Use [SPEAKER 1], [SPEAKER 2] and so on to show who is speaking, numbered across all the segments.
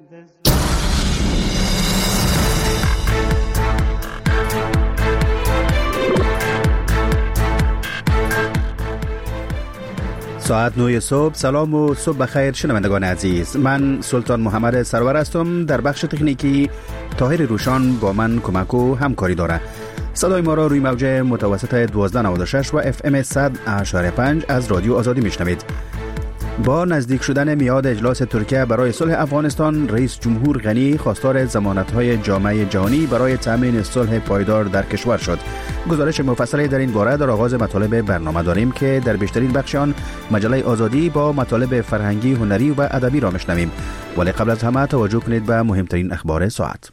[SPEAKER 1] ساعت 9 صبح. سلام و صبح بخیر شنوندگان عزیز. من سلطان محمد سرور هستم. در بخش تکنیکی طاهر روشان با من کمک و همکاری داره. صدای ما را روی موج متوسط 1296 و FM 100.5 از رادیو آزادی میشنوید. با نزدیک شدن میعاد اجلاس ترکیه برای صلح افغانستان، رئیس جمهور غنی خواستار ضمانت‌های جامعه جهانی برای تامین صلح پایدار در کشور شد. گزارش مفصلی در این باره در آغاز مطالب برنامه داریم که در بیشترین بخش آن مجله آزادی با مطالب فرهنگی، هنری و ادبی را میشنویم. ولی قبل از همه توجه کنید به مهمترین اخبار ساعت.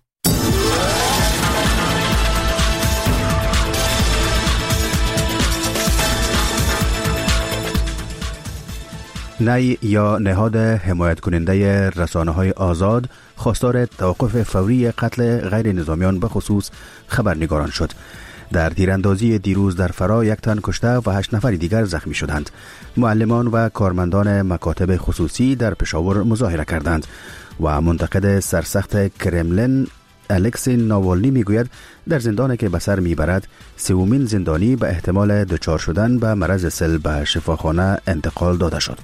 [SPEAKER 1] نی یا نهاد حمایت کننده رسانه‌های آزاد خواستار توقف فوری قتل غیر نظامیان به خصوص خبرنگاران شد. در تیراندازی دیروز در فرا 1 تن کشته و 8 نفر دیگر زخمی شدند. معلمان و کارمندان مکاتب خصوصی در پشاور مظاهره کردند و منتقد سرسخت کرملین الکسی ناوالنی میگوید در زندانی که به سر میبرد سومین زندانی به احتمال دچار شدن به مرض سل به شفاخانه انتقال داده شد.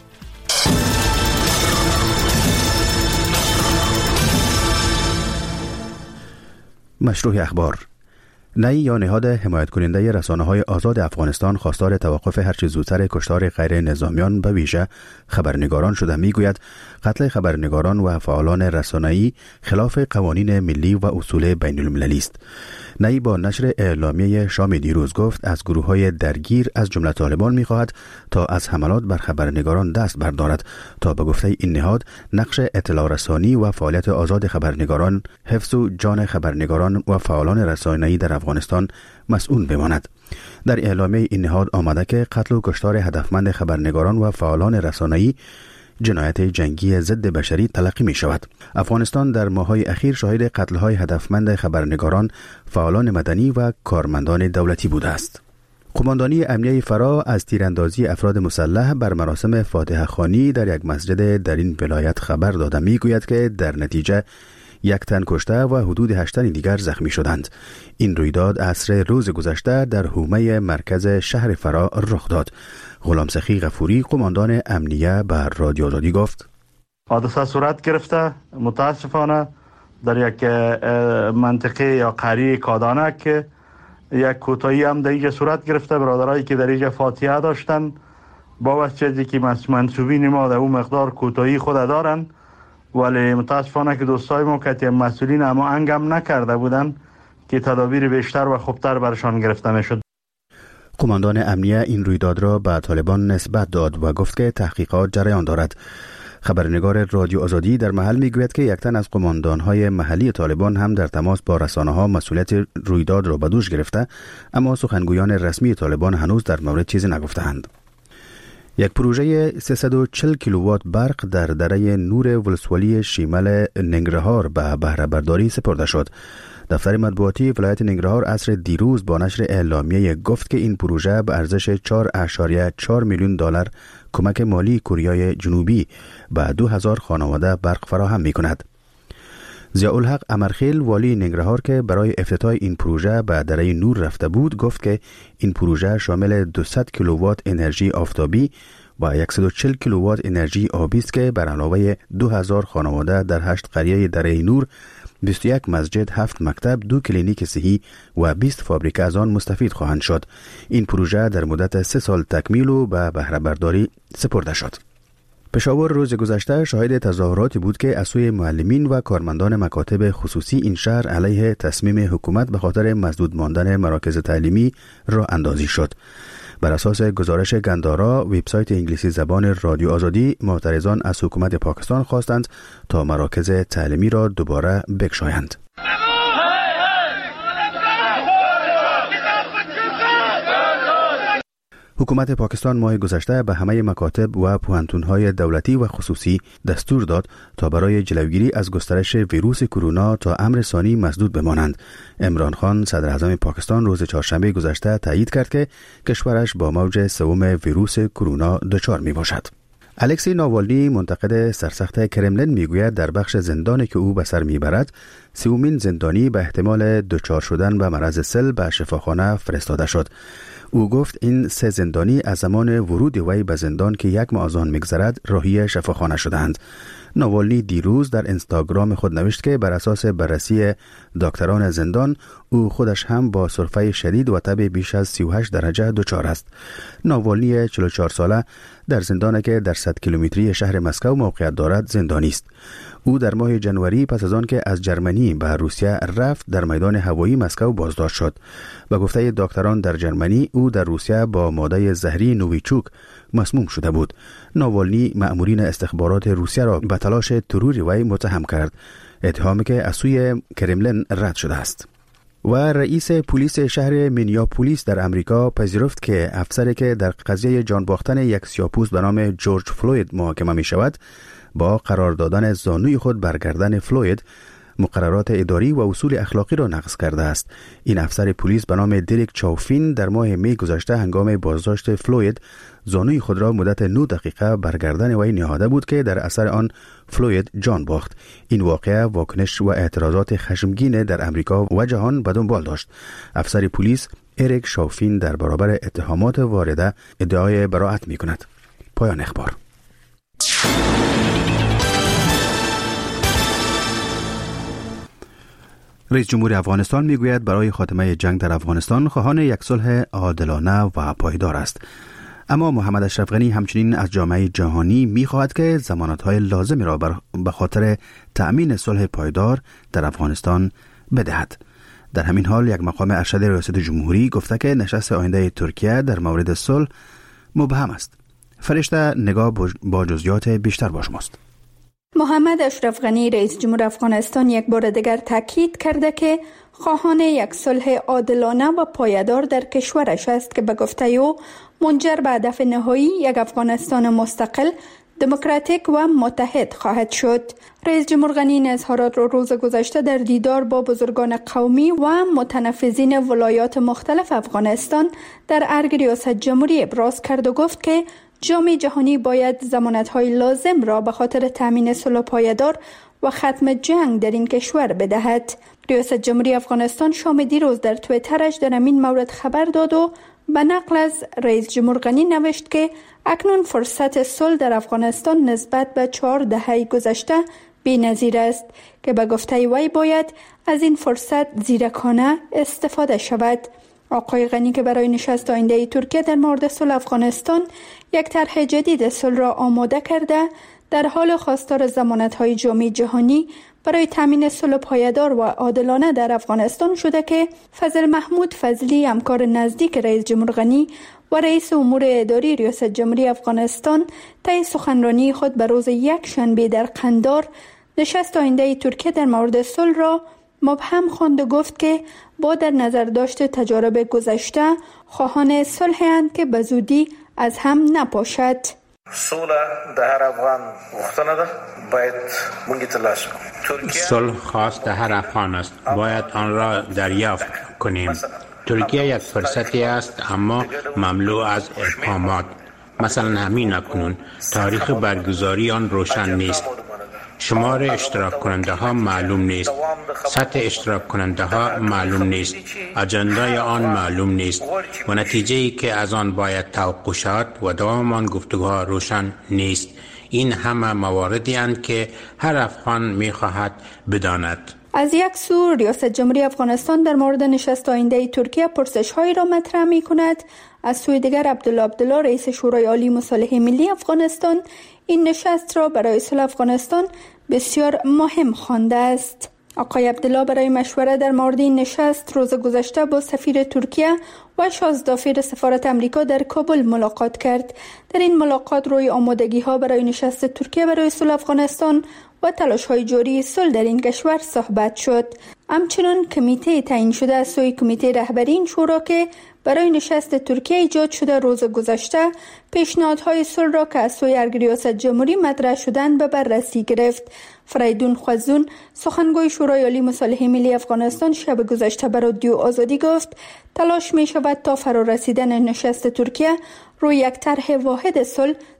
[SPEAKER 1] مشروع اخبار. نی یا نهاد حمایت کننده رسانه‌های آزاد افغانستان خواستار توقف هر چه زودتر کشتار غیر نظامیان به ویژه خبرنگاران شده. میگوید قتل خبرنگاران و فعالان رسانه‌ای خلاف قوانین ملی و اصول بین المللی است. نی با نشر اعلامیه شام دیروز گفت از گروه‌های درگیر از جمله طالبان می‌خواهد تا از حملات بر خبرنگاران دست بردارد تا به گفته این نهاد نقش اطلاع رسانی و فعالیت آزاد خبرنگاران، حفظ جان خبرنگاران و فعالان رسانه‌ای در افغانستان مسئول بماند. در اعلامیه این نهاد آمده که قتل و کشتار هدفمند خبرنگاران و فعالان رسانه‌ای جنایت جنگی ضد بشری تلقی می شود. افغانستان در ماه‌های اخیر شاهد قتل‌های هدفمند خبرنگاران، فعالان مدنی و کارمندان دولتی بوده است. قماندانی امنیه فرا از تیراندازی افراد مسلح بر مراسم فاتحه خوانی در یک مسجد در این ولایت خبر داده. میگوید که در نتیجه 1 تن کشته و حدود 8 تن دیگر زخمی شدند. این رویداد عصر روز گذشته در حومه مرکز شهر فرا رخ داد. غلام سخی غفوری قماندان امنیه بر رادیو آزادی گفت:
[SPEAKER 2] حادثه صورت گرفته متاسفانه در یک منطقه یا قریه کادانه که یک کوتاهی هم در اینجا صورت گرفته. برادرایی که در اینجا فاتحه داشتن با وجهی که منصوبین ما در اون مقدار کوتاهی خود دارن، ولی متاسفانه که دوستای ما که مسئولین اما انگام نکرده بودن که تدابیر بیشتر و خوبتر برشان گرفته میشد.
[SPEAKER 1] قماندان امنیه این رویداد را به طالبان نسبت داد و گفت که تحقیقات جریان دارد. خبرنگار رادیو آزادی در محل میگوید که 1 تن از قماندانهای محلی طالبان هم در تماس با رسانه‌ها مسئولیت رویداد را به دوش گرفته، اما سخنگویان رسمی طالبان هنوز در مورد چیزی نگفته‌اند. یک پروژه 340 کیلووات برق در دره نور ولسوالی شمال ننگرهار به بهره برداری سپرده شد. دفتر مطبوعاتی ولایت ننگرهار عصر دیروز با نشر اعلامیه گفت که این پروژه به ارزش 4.4 میلیون دلار کمک مالی کره جنوبی به 2000 خانواده برق فراهم می‌کند. ضیاءالحق امرخیل والی ننگرهار که برای افتتاح این پروژه به دره نور رفته بود گفت که این پروژه شامل 200 کیلووات انرژی آفتابی و 140 کیلووات انرژی آبی است که بر علاوه 2000 خانواده در 8 قریه دره نور، 21 مسجد، 7 مکتب، 2 کلینیک صحی و 20 فابریکه از آن مستفید خواهند شد. این پروژه در مدت 3 سال تکمیل و به بهره برداری سپرده شد. پشاور روز گذشته شاهد تظاهراتی بود که از سوی معلمین و کارمندان مکاتب خصوصی این شهر علیه تصمیم حکومت به خاطر مسدود ماندن مراکز تعلیمی راه اندازی شد. بر اساس گزارش گندارا، وبسایت انگلیسی زبان رادیو آزادی، معترضان از حکومت پاکستان خواستند تا مراکز تعلیمی را دوباره بگشایند. حکومت پاکستان ماه گذشته به همه مکاتب و پوهنتون‌های دولتی و خصوصی دستور داد تا برای جلوگیری از گسترش ویروس کرونا تا امر ثانی مسدود بمانند. عمران خان صدر اعظم پاکستان روز چهارشنبه گذشته تایید کرد که کشورش با موج سوم ویروس کرونا دچار می باشد. الکسی ناوالنی منتقد سرسخت کرملین میگوید در بخش زندانی که او به سر میبرد 30مین زندانی به احتمال دچار شدن به مرض سل به شفاخانه فرستاده شد. او گفت این 3 زندانی از زمان ورود وی به زندان که 1 ماه از آن میگذرد راهی شفاخانه شدند. ناوالنی دیروز در اینستاگرام خود نوشت که بر اساس بررسی دکتران زندان او خودش هم با سرفه شدید و تب بیش از 38 درجه دچار است. ناوالنی 44 ساله در زندانی که در 100 کیلومتری شهر مسکو موقعیت دارد زندانی است. او در ماه جنوری پس از آن که از جرمنی به روسیه رفت در میدان هوایی مسکو بازداشت شد. به گفته دکتران در جرمنی او در روسیه با ماده زهری نوویچوک مسموم شده بود. ناوالنی مأمورین استخبارات روسیه را به تلاش تروری وی متهم کرد، اتهامی که از سوی کرملین رد شده است. و رئیس پلیس شهر مینیاپولیس در امریکا پذیرفت که افسری که در قضیه جان باختن یک سیاه‌پوست به نام جورج فلوید محاکمه می شود با قرار دادن زانوی خود بر گردن فلوید مقررات اداری و اصول اخلاقی را نقض کرده است. این افسر پلیس به نام دریک چاوفین در ماه می گذشته هنگام بازداشت فلوید زانوی خود را مدت 9 دقیقه بر گردن وی نهاده بود که در اثر آن فلوید جان باخت. این واقعه واکنش و اعتراضات خشمگین در امریکا و جهان به دنبال داشت. افسر پلیس اریک شاوفین در برابر اتهامات وارده ادعای براءت می کند. پایان اخبار. رئیس جمهور افغانستان میگوید برای خاتمه جنگ در افغانستان خواهان یک صلح عادلانه و پایدار است. اما محمد اشرف غنی همچنین از جامعه جهانی میخواهد که ضمانت‌های لازمی را به خاطر تأمین صلح پایدار در افغانستان بدهد. در همین حال یک مقام ارشد ریاست جمهوری گفته که نشست آینده ترکیه در مورد صلح مبهم است. فرشته نگاه با جزئیات بیشتر با شماست.
[SPEAKER 3] محمد اشرف غنی رئیس جمهور افغانستان یک بار دیگر تاکید کرده که خواهان یک صلح عادلانه و پایدار در کشورش است که به گفته او منجر به هدف نهایی یک افغانستان مستقل، دموکراتیک و متحد خواهد شد. رئیس جمهور غنی این اظهارات را روز گذشته در دیدار با بزرگان قومی و متنفذین ولایات مختلف افغانستان در ارگ ریاست جمهوری ابراز کرد و گفت که جامعه جهانی باید ضمانت‌های لازم را به خاطر تامین صلح پایدار و ختم جنگ در این کشور بدهد. ریاست جمهوری افغانستان شام دیروز در توییترش در این مورد خبر داد و به نقل از رئیس جمهور غنی نوشت که اکنون فرصت صلح در افغانستان نسبت به 4 دهه گذشته بی‌نظیر است که به گفته وی باید از این فرصت زیرکانه استفاده شود. آقای غنی که برای نشست آینده ترکیه در مورد صلح افغانستان یک طرح جدید صلح را آماده کرده، در حال خواستار ضمانت‌های جامعه جهانی برای تامین صلح پایدار و عادلانه در افغانستان شده که فضل محمود فضلی همکار نزدیک رئیس جمهور غنی و رئیس امور اداری ریاست جمهوری افغانستان طی سخنرانی خود به روز یک شنبه در قندار نشست آینده ترکیه در مورد صلح را مبهم خواند و گفت که با در نظر داشت تجارب گذشته خواهان صلح‌اند که به زودی از هم نپاشد.
[SPEAKER 4] صلح در افغان غوښتنه ده باید موږ ترلاسه کنیم.
[SPEAKER 5] صلح خواست هر افغان است، باید آن را دریافت کنیم. ترکیه یک فرصتی است اما مملو از ابهامات. مثلا همین اکنون تاریخ برگزاری آن روشن نیست. شمار اشتراک کننده ها معلوم نیست. سطح اشتراک کننده ها معلوم نیست. اجندای آن معلوم نیست و نتیجه‌ای که از آن باید توقع شود و دوام آن گفتگوها روشن نیست. این همه مواردی اند که هر افغان می‌خواهد بداند.
[SPEAKER 3] از یک سو ریاست جمهوری افغانستان در مورد نشست آینده ترکیه پرسش‌هایی را مطرح می‌کند. از سوی دیگر عبدالله رئیس شورای عالی مصالحه ملی افغانستان این نشست را برای صلح افغانستان بسیار مهم خوانده است. آقای عبدالله برای مشورت در مورد این نشست روز گذشته با سفیر ترکیه و شازدافیر سفارت امریکا در کابل ملاقات کرد. در این ملاقات روی آمادگی‌ها برای نشست ترکیه برای صلح افغانستان و تلاش‌های جاری صلح در این کشور صحبت شد. همچنین کمیته تعیین شده از سوی کمیته رهبری این شورا که برای نشست ترکیه ایجاد شده روز گذشته پیشنهادهای صلح را که از سوی ارگ ریاست جمهوری مطرح شدند به بررسی گرفت. فریدون خوزون سخنگوی شورای عالی مصالحه ملی افغانستان شب گذشته به رادیو آزادی گفت تلاش می شود تا فرارسیدن نشست ترکیه روی یک طرح واحد صلح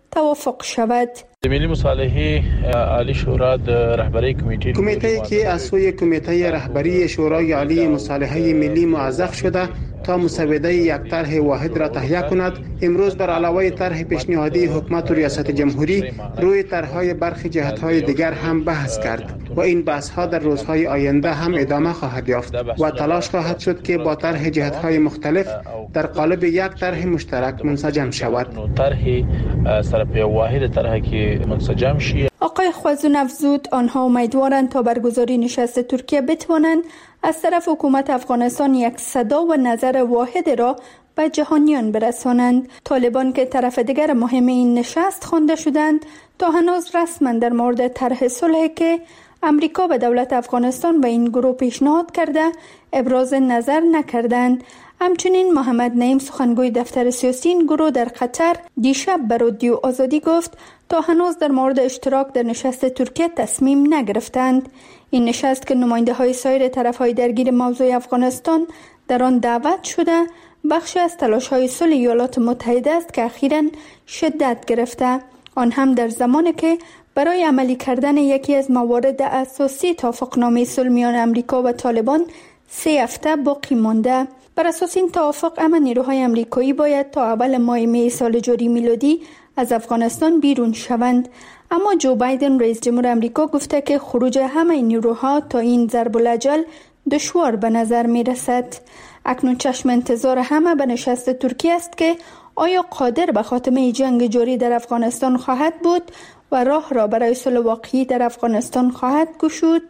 [SPEAKER 3] توافق شود.
[SPEAKER 6] ملی مصالحه عالی شورا رهبری
[SPEAKER 7] کمیته که از سوی کمیته رهبری شورای عالی مصالحه ملی موظف شده تا مسوده یک طرح واحد را تهیه کند، امروز بر علاوه طرح پیشنهادی حکومت و ریاست جمهوری روی طرح‌های برخی جهت‌های دیگر هم بحث کرد و این بحث‌ها در روزهای آینده هم ادامه خواهد یافت و تلاش خواهد شد که با طرح جهت‌های مختلف در قالب یک طرح مشترک منسجم شود.
[SPEAKER 6] طرح سرپی واحد طرح که منسجم شود.
[SPEAKER 3] آقای خوازون افزود آنها امیدوارند تا برگزاری نشست ترکیه بتوانند از طرف حکومت افغانستان یک صدا و نظر واحد را به جهانیان برسانند. طالبان که طرف دیگر مهم این نشست خوانده شدند تا هنوز رسما در مورد طرح صلح که امریکا به دولت افغانستان و این گروه پیشنهاد کرده ابراز نظر نکردند. همچنین محمد نعیم سخنگوی دفتر سیاسی این گروه در قطر دیشب به رادیو آزادی گفت تا هنوز در مورد اشتراک در نشست ترکیه تصمیم نگرفتند. این نشست که نماینده های سایر طرف های درگیر موضوع افغانستان در آن دعوت شده بخشی از تلاش های صلح ایالات متحده است که اخیراً شدت گرفته، آن هم در زمانی که برای عملی کردن یکی از موارد اساسی توافقنامه صلح میان امریکا و طالبان 3 هفته باقی مانده. بر اساس این توافق اما نیروهای امریکایی باید تا اول ماه می سال جاری میلادی از افغانستان بیرون شوند، اما جو بایدن رئیس جمهور امریکا گفته که خروج همه این نیروها تا این ضرب الاجل دشوار به نظر می رسد. اکنون چشم انتظار همه به نشست ترکیه است که آیا قادر به خاتمه جنگ جاری در افغانستان خواهد بود و راه را برای صلح واقعی در افغانستان خواهد گشود.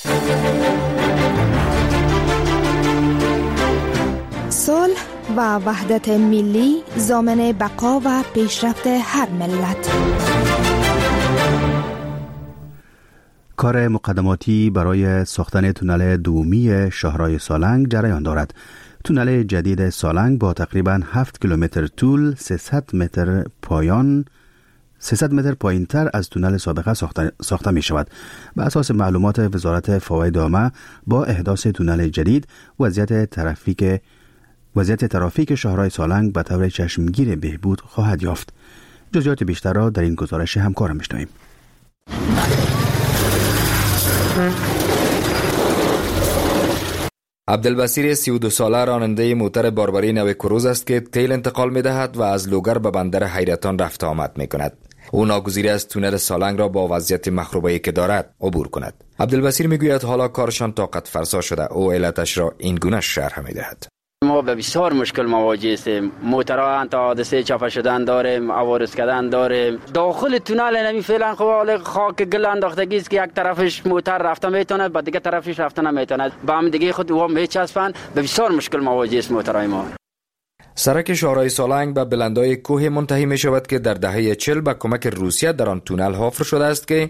[SPEAKER 8] صلح و وحدت ملی ضامن بقا و پیشرفت هر ملت.
[SPEAKER 1] کار مقدماتی برای ساختن تونل دومی شاهرای سالنگ جریان دارد. تونل جدید سالنگ با تقریباً 7 کیلومتر طول 300 متر پایین‌تر از تونل سابقه ساخته می شود. به اساس معلومات وزارت فواید عامه با احداث تونل جدید وضعیت ترافیک شاهرای سالنگ به طور چشمگیر بهبود خواهد یافت. جزئیات بیشتر را در این گزارش همکارم می‌شنویم.
[SPEAKER 9] عبدالبصیر 32 ساله راننده موتر باربری نو کروز است که تیل انتقال می دهد و از لوگر به بندر حیرتان رفت آمد می کند. او ناگزیر است تونل سالنگ را با وضعیت مخروبه‌ای که دارد عبور کند. عبدالبصیر می گوید حالا کارشان طاقت فرسا شده. او علتش را این گونه شرح می دهد.
[SPEAKER 10] ما به بسیار مشکل مواجه هستیم. موترها تا حادثه چپه شدن داریم، عوارض کردن داریم. داخل تونل نمی فعلا خب خاک گل انداختگی است که یک طرفش موتر رفته میتونه، بعد دیگه طرفش رفته نمیتونه. با هم دیگه خود و میچسبن. به بسیار مشکل مواجه است موترهای ما.
[SPEAKER 9] سرک شاهرای سالنگ به بلندای کوه منتهی می شود که در دهه 40 به کمک روسیه در آن تونل حفر شده است که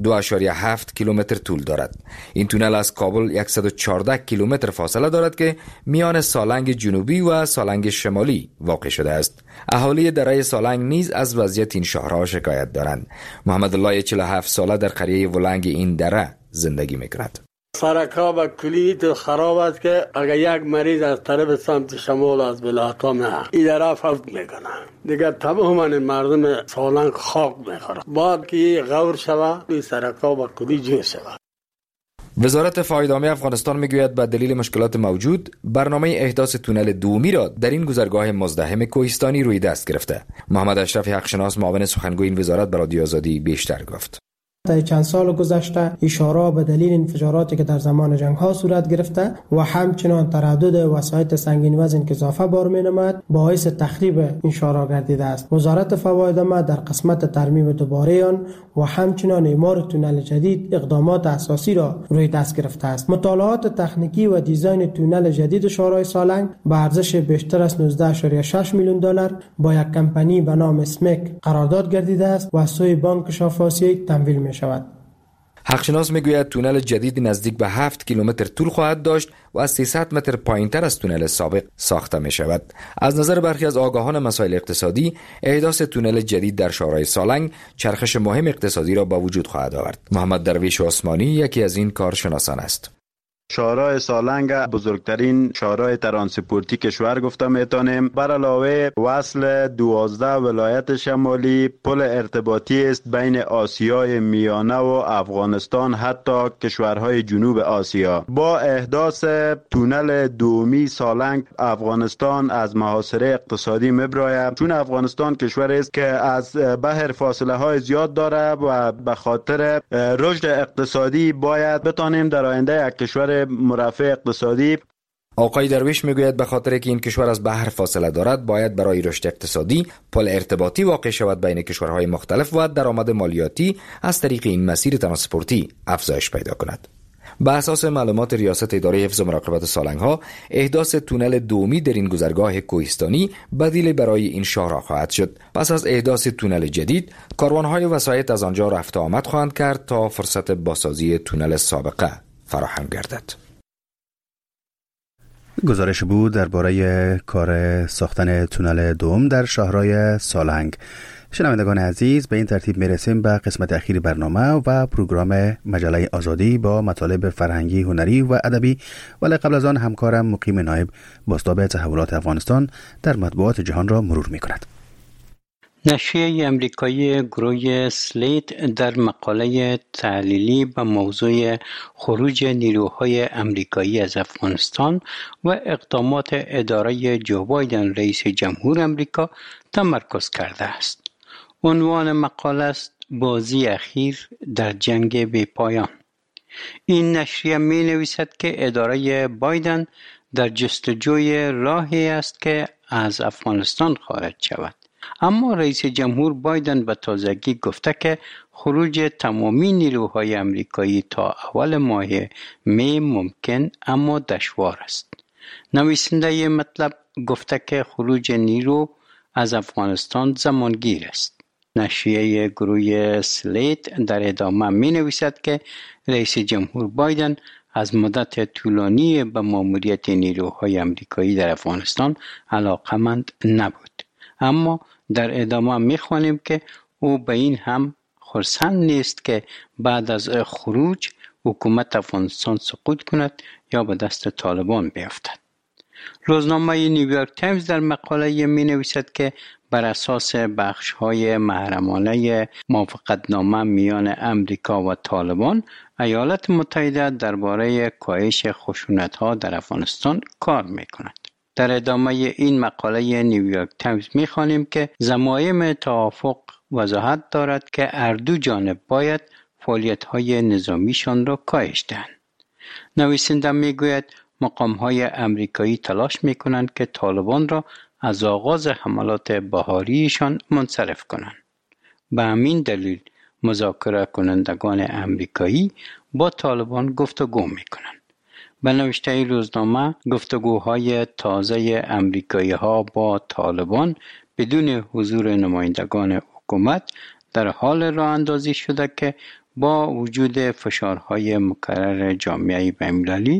[SPEAKER 9] 2.7 کیلومتر طول دارد. این تونل از کابل 114 کیلومتر فاصله دارد که میان سالنگ جنوبی و سالنگ شمالی واقع شده است. اهالی دره سالنگ نیز از وضعیت این شهرها شکایت دارند. محمد الله 47 ساله در قریه ولنگ این دره زندگی میکند.
[SPEAKER 11] سرک‌ها به کلی خراب است که اگر یک مریض از طرف سمت شمال از بلاتام این طرف فوت میکنه، دیگه تماما مردم سالنگ خاک میخوره. بعد که غور شوه این سرک‌ها به کلی جو شوه.
[SPEAKER 9] وزارت فواید عامه افغانستان میگوید به دلیل مشکلات موجود برنامه احداث تونل دومی را در این گذرگاه مزدحم کوهستانی روی دست گرفته. محمد اشرف حقشناس معاون سخنگوی این وزارت به رادیو آزادی بیشتر گفت.
[SPEAKER 12] در چند سال گذشته اشاره به دلیل انفجاراتی که در زمان جنگ ها صورت گرفته و همچنان تردد وسایط سنگین وزن که اضافه بار می نماید باعث تخریب این شارع گردیده است. وزارت فواید عامه در قسمت ترمیم دوباره آن و همچنان اعمار تونل جدید اقدامات اساسی را روی دست گرفته است. مطالعات تکنیکی و دیزاین تونل جدید شاهراه سالنگ به ارزش بیشتر از 19.6 میلیون دلار با یک کمپانی به نام اسمک قرارداد گردیده است و از سوی بانک شرق آسیایی تمویل می شود.
[SPEAKER 9] حقشناس میگوید تونل جدید نزدیک به 7 کیلومتر طول خواهد داشت و از 300 متر پایینتر از تونل سابق ساخته می شود. از نظر برخی از آگاهان مسائل اقتصادی، احداث تونل جدید در شاهراه سالنگ چرخش مهم اقتصادی را با وجود خواهد آورد. محمد درویش عثمانی یکی از این کارشناسان است.
[SPEAKER 13] شورای سالنگ بزرگترین شورای ترانسپورتی کشور گفته میتونیم. بر علاوه وصل 12 ولایت شمالی، پل ارتباطی است بین آسیای میانه و افغانستان حتی کشورهای جنوب آسیا. با احداث تونل دومی سالنگ افغانستان از محاصره اقتصادی میبراید، چون افغانستان کشوری است که از بحر فاصله های زیاد داره و به خاطر رشد اقتصادی باید بتانیم در آینده یک کشور مرفه اقتصادی.
[SPEAKER 9] آقای درویش میگوید به خاطر که این کشور از بحر فاصله دارد باید برای رشد اقتصادی پل ارتباطی واقع شود بین کشورهای مختلف و درآمد مالیاتی از طریق این مسیر ترانسپورتی افزایش پیدا کند. به اساس معلومات ریاست اداره حفظ و مراقبت سالنگ‌ها، احداث تونل دومی در این گذرگاه کوهستانی بدیل برای این شاهراه خواهد شد. پس از احداث تونل جدید، کاروان‌های وسایط از آنجا رفت و آمد خواهند کرد تا فرصت بازسازی تونل سابقه فراهم گردد.
[SPEAKER 1] گزارش بود درباره کار ساختن تونل دوم در شاهراه سالنگ. شنوندگان عزیز، به این ترتیب میرسیم به قسمت اخیر برنامه و پروگرام مجله آزادی با مطالب فرهنگی، هنری و ادبی. ولی قبل از آن همکارم مقیم نایب بازتاب تحولات افغانستان در مطبوعات جهان را مرور می‌کند.
[SPEAKER 14] نشریه امریکایی گروه سلیت در مقاله تحلیلی به موضوع خروج نیروهای امریکایی از افغانستان و اقدامات اداره جو بایدن رئیس جمهور امریکا تمرکز کرده است. عنوان مقاله است بازی اخیر در جنگ بی پایان. این نشریه می نویسد که اداره بایدن در جستجوی راهی است که از افغانستان خارج شود. اما رئیس جمهور بایدن به تازگی گفته که خروج تمامی نیروهای امریکایی تا اول ماه می ممکن اما دشوار است. نویسنده مطلب گفته که خروج نیرو از افغانستان زمانگیر است. نشریه گروه سلیت در ادامه می نویسد که رئیس جمهور بایدن از مدت طولانی به ماموریت نیروهای امریکایی در افغانستان علاقمند نبود. اما در ادامه می‌خوانیم که او به این هم خرسند نیست که بعد از خروج حکومت افغانستان سقوط کند یا به دست طالبان بیفتد. روزنامه نیویورک تایمز در مقاله می‌نویسد که بر اساس بخش‌های محرمانه موافقتنامه میان امریکا و طالبان، ایالات متحده درباره کاهش خشونت‌ها در افغانستان کار می‌کند. در ادامه این مقاله نیویورک تایمز می‌خوانیم که ضمایم توافق وضاحت دارد که هر دو جانب باید فعالیت‌های نظامیشان را کاهش دهند. نویسنده می‌گوید مقام‌های امریکایی تلاش می‌کنند که طالبان را از آغاز حملات بهاریشان منصرف کنند. به همین دلیل مذاکره کنندگان امریکایی با طالبان گفتگو می‌کنند. به نوشته روزنامه، گفتگوهای تازه امریکایی‌ها با طالبان بدون حضور نمایندگان حکومت در حال راه اندازی شده که با وجود فشارهای مکرر جامعه بین‌المللی،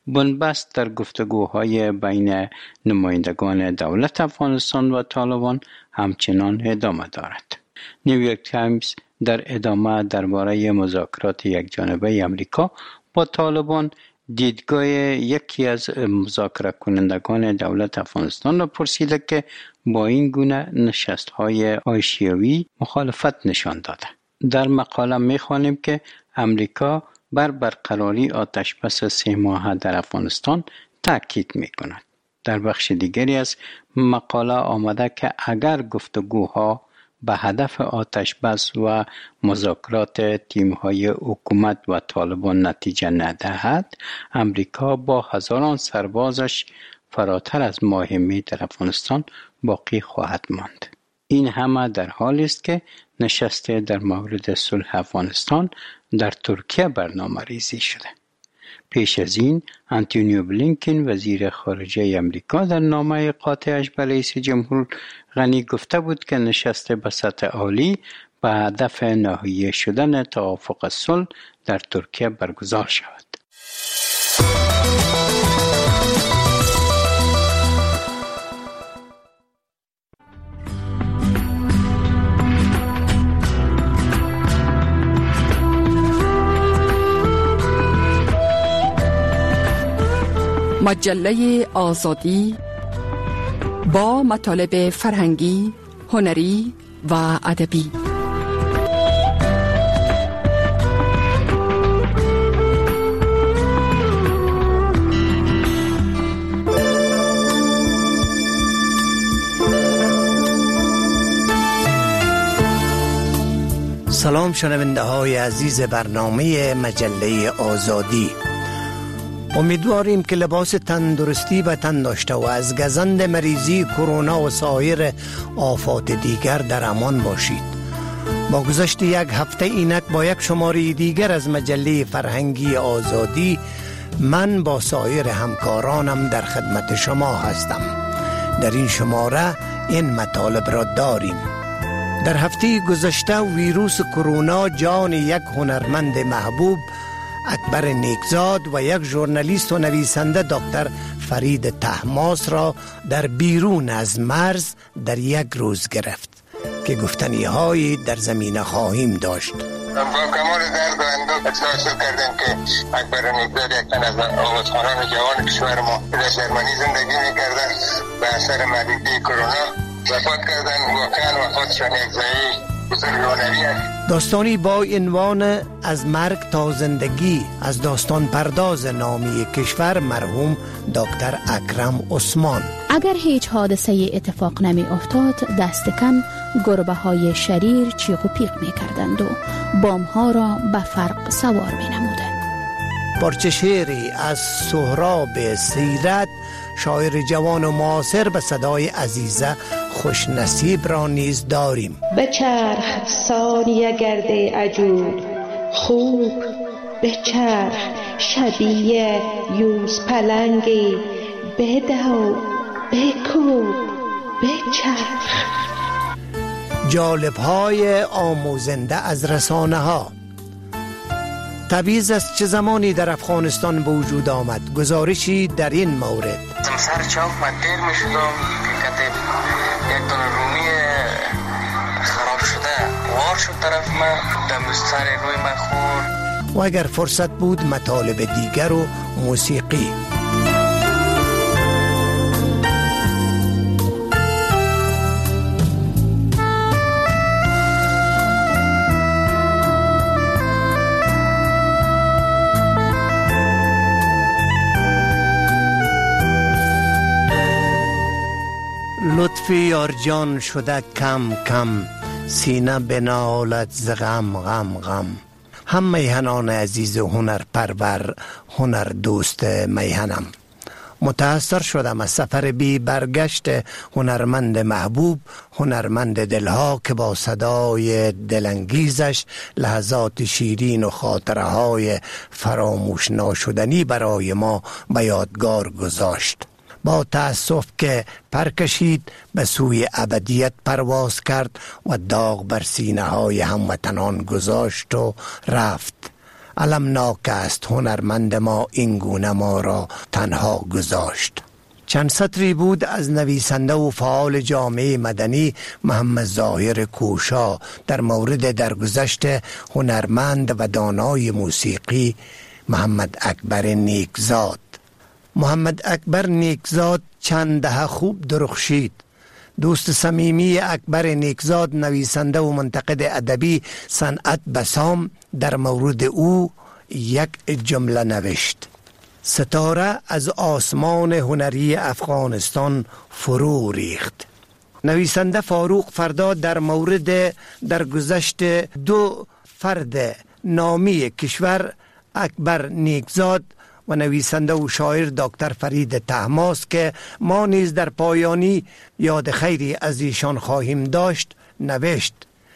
[SPEAKER 14] بنبست در گفتگوهای بین نمایندگان دولت افغانستان و طالبان همچنان ادامه دارد. نیویورک تایمز در ادامه درباره مذاکرات یکجانبه امریکا با طالبان دیدگاه یکی از مذاکره کنندگان دولت افغانستان را پرسیده که با این گونه نشست‌های آشیوی مخالفت نشان داده. در مقاله می‌خوانیم که امریکا بر برقراری آتشبس 3 ماهه در افغانستان تاکید می‌کند. در بخش دیگری از مقاله آمده که اگر گفتگوها به هدف آتشبس و مذاکرات تیم‌های حکومت و طالبان نتیجه ندهد، امریکا با هزاران سربازش فراتر از ماه می در افغانستان باقی خواهد ماند. این همه در حالی است که نشست در مورد صلح افغانستان در ترکیه برنامه‌ریزی شده. پیش از این آنتونیو بلینکن وزیر خارجه امریکا در نامه قاطعش به رئیس جمهور غنی گفته بود که نشست به سطح عالی به هدف نهایی شدن توافق صلح در ترکیه برگزار شود.
[SPEAKER 15] مجله آزادی با مطالب فرهنگی، هنری و ادبی.
[SPEAKER 16] سلام شنونده های عزیز برنامه مجله آزادی. امیدواریم که لباس تندرستی به تن داشته و از گزند مریضی کرونا و سایر آفات دیگر در امان باشید. با گذشت یک هفته اینک با یک شماره دیگر از مجله فرهنگی آزادی من با سایر همکارانم در خدمت شما هستم. در این شماره این مطالب را داریم. در هفته گذشته ویروس کرونا جان یک هنرمند محبوب اکبر نیکزاد و یک ژورنالیست و نویسنده دکتر فرید طهماسب را در بیرون از مرز در یک روز گرفت که گفتنی هایی در زمینه خواهیم داشت.
[SPEAKER 17] با کمال درد و اندوه احساس کردیم که اکبر نیکزاد یک تن از آوازخوانان جوان کشور ما در جرمنی زندگی میکردن به اثر مریضی کرونا وفات کردن. واقعا وفاتشان یک ضعیف
[SPEAKER 16] داستانی با عنوان از مرگ تا زندگی از داستان پرداز نامی کشور مرحوم دکتر اکرم عثمان.
[SPEAKER 18] اگر هیچ حادثه اتفاق نمی افتاد دست کم گربه های شریر چیق و پیق می کردند و بام ها را به فرق سوار می نمودند.
[SPEAKER 16] پارچه شعری از سهراب سیرت شاعر جوان و معاصر به صدای عزیزه خوش نصیب را نیز داریم.
[SPEAKER 19] بچرخ ثانیه گرده عجول خوب بچرخ شبیه یوز پلنگی بدو بکوب بچرخ.
[SPEAKER 16] جالب های آموزنده از رسانه ها. تبعیض از چه زمانی در افغانستان به وجود آمد؟ گزارشی در این مورد.
[SPEAKER 17] سر چوک من دیر می شدم که یک دونه رومی خراب شده وار شد طرف من دم سر روی من خورد.
[SPEAKER 16] و اگر فرصت بود مطالب دیگر و موسیقی. لطفی یارجان شده کم کم سینه بنالت ز غم غم غم. هم میهنان عزیز هنر پرور هنر دوست میهنم، متاثر شدم از سفر بی برگشت هنرمند محبوب، هنرمند دلها که با صدای دلانگیزش لحظات شیرین و خاطره های فراموش ناشدنی برای ما به یادگار گذاشت. با تأسف که پر کشید به سوی ابدیت پرواز کرد و داغ بر سینه های هموطنان گذاشت و رفت. المناک است هنرمند ما این گونه ما را تنها گذاشت. چند سطری بود از نویسنده و فعال جامعه مدنی محمد ظاهر کوشا در مورد درگذشت هنرمند و دانای موسیقی محمد اکبر نیکزاد. محمد اکبر نیکزاد چند دهه خوب درخشید. دوست صمیمی اکبر نیکزاد نویسنده و منتقد ادبی صنعت بسام در مورد او یک جمله نوشت: ستاره از آسمان هنری افغانستان فرو ریخت. نویسنده فاروق فردا در مورد درگذشت دو فرد نامی کشور اکبر نیکزاد و نویسنده و شاعر دکتر فرید طهماسب که ما نیز در پایانی یاد خیری از ایشان خواهیم داشت نوشت: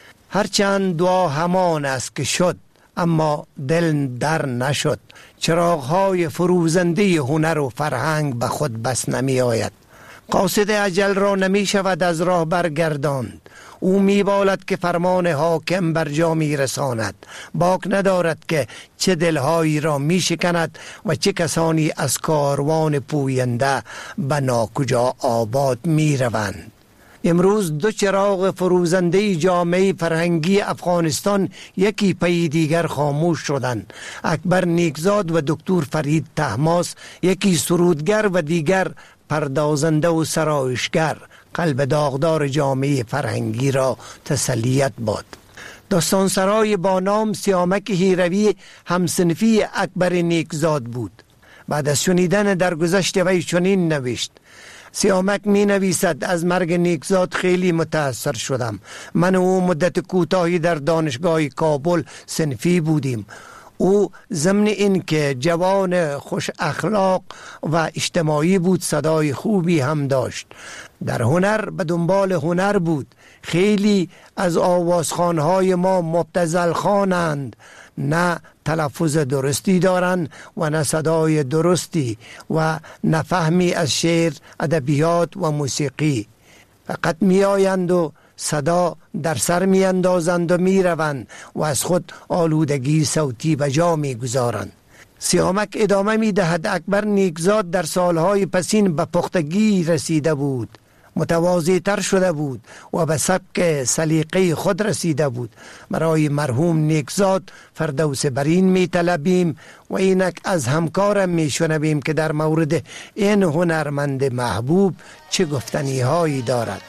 [SPEAKER 16] هرچند دعا همان است که شد اما دل در نشد. چراغ‌های فروزنده هنر و فرهنگ به خود بس نمی آید. قاصد اجل را نمی شود از راه برگرداند. او می بالد که فرمان حاکم بر جا می رساند. باک ندارد که چه دلهایی را می شکند و چه کسانی از کاروان پوینده به ناکجا آباد می روند. امروز دو چراغ فروزنده جامعه فرهنگی افغانستان یکی پی دیگر خاموش شدند. اکبر نیکزاد و دکتر فرید طهماسب، یکی سرودگر و دیگر پردازنده و سرایشگر، قلب داغدار جامعه فرهنگی را تسلیت باد. داستانسرای با نام سیامک هیروی همسنفی اکبر نیکزاد بود. بعد از شنیدن درگذشت وی چنین نوشت: سیامک می نویسد از مرگ نیکزاد خیلی متاثر شدم. من و او مدت کوتاهی در دانشگاه کابل صنفی بودیم. او ضمن این که جوان خوش اخلاق و اجتماعی بود، صدای خوبی هم داشت. در هنر به دنبال هنر بود. خیلی از آوازخوانهای ما مبتذل خوانند، نه تلفظ درستی دارند و نه صدای درستی و نه فهمی از شعر، ادبیات و موسیقی. فقط می آیند و صدا در سر می اندازند و می روند و از خود آلودگی صوتی به جا می گذارند. سیامک ادامه می دهد: اکبر نیکزاد در سالهای پسین به پختگی رسیده بود، متواضع تر شده بود و به سبک سلیقه خود رسیده بود. برای مرحوم نیکزاد فردوس برین می طلبیم و اینک از همکارم می شنویم که در مورد این هنرمند محبوب چه گفتنی هایی دارد.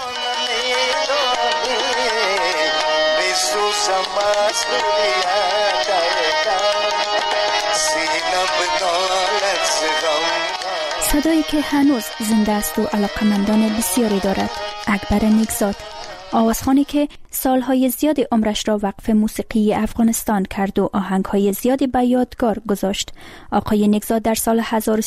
[SPEAKER 18] صدایی که هنوز زنده است و علاقمندان بسیاری دارد. اکبر نیکزاد، آوازخوانی که سالهای زیادی عمرش را وقف موسیقی افغانستان کرد و آهنگهای زیادی به یادگار گذاشت. آقای نیکزاد در سال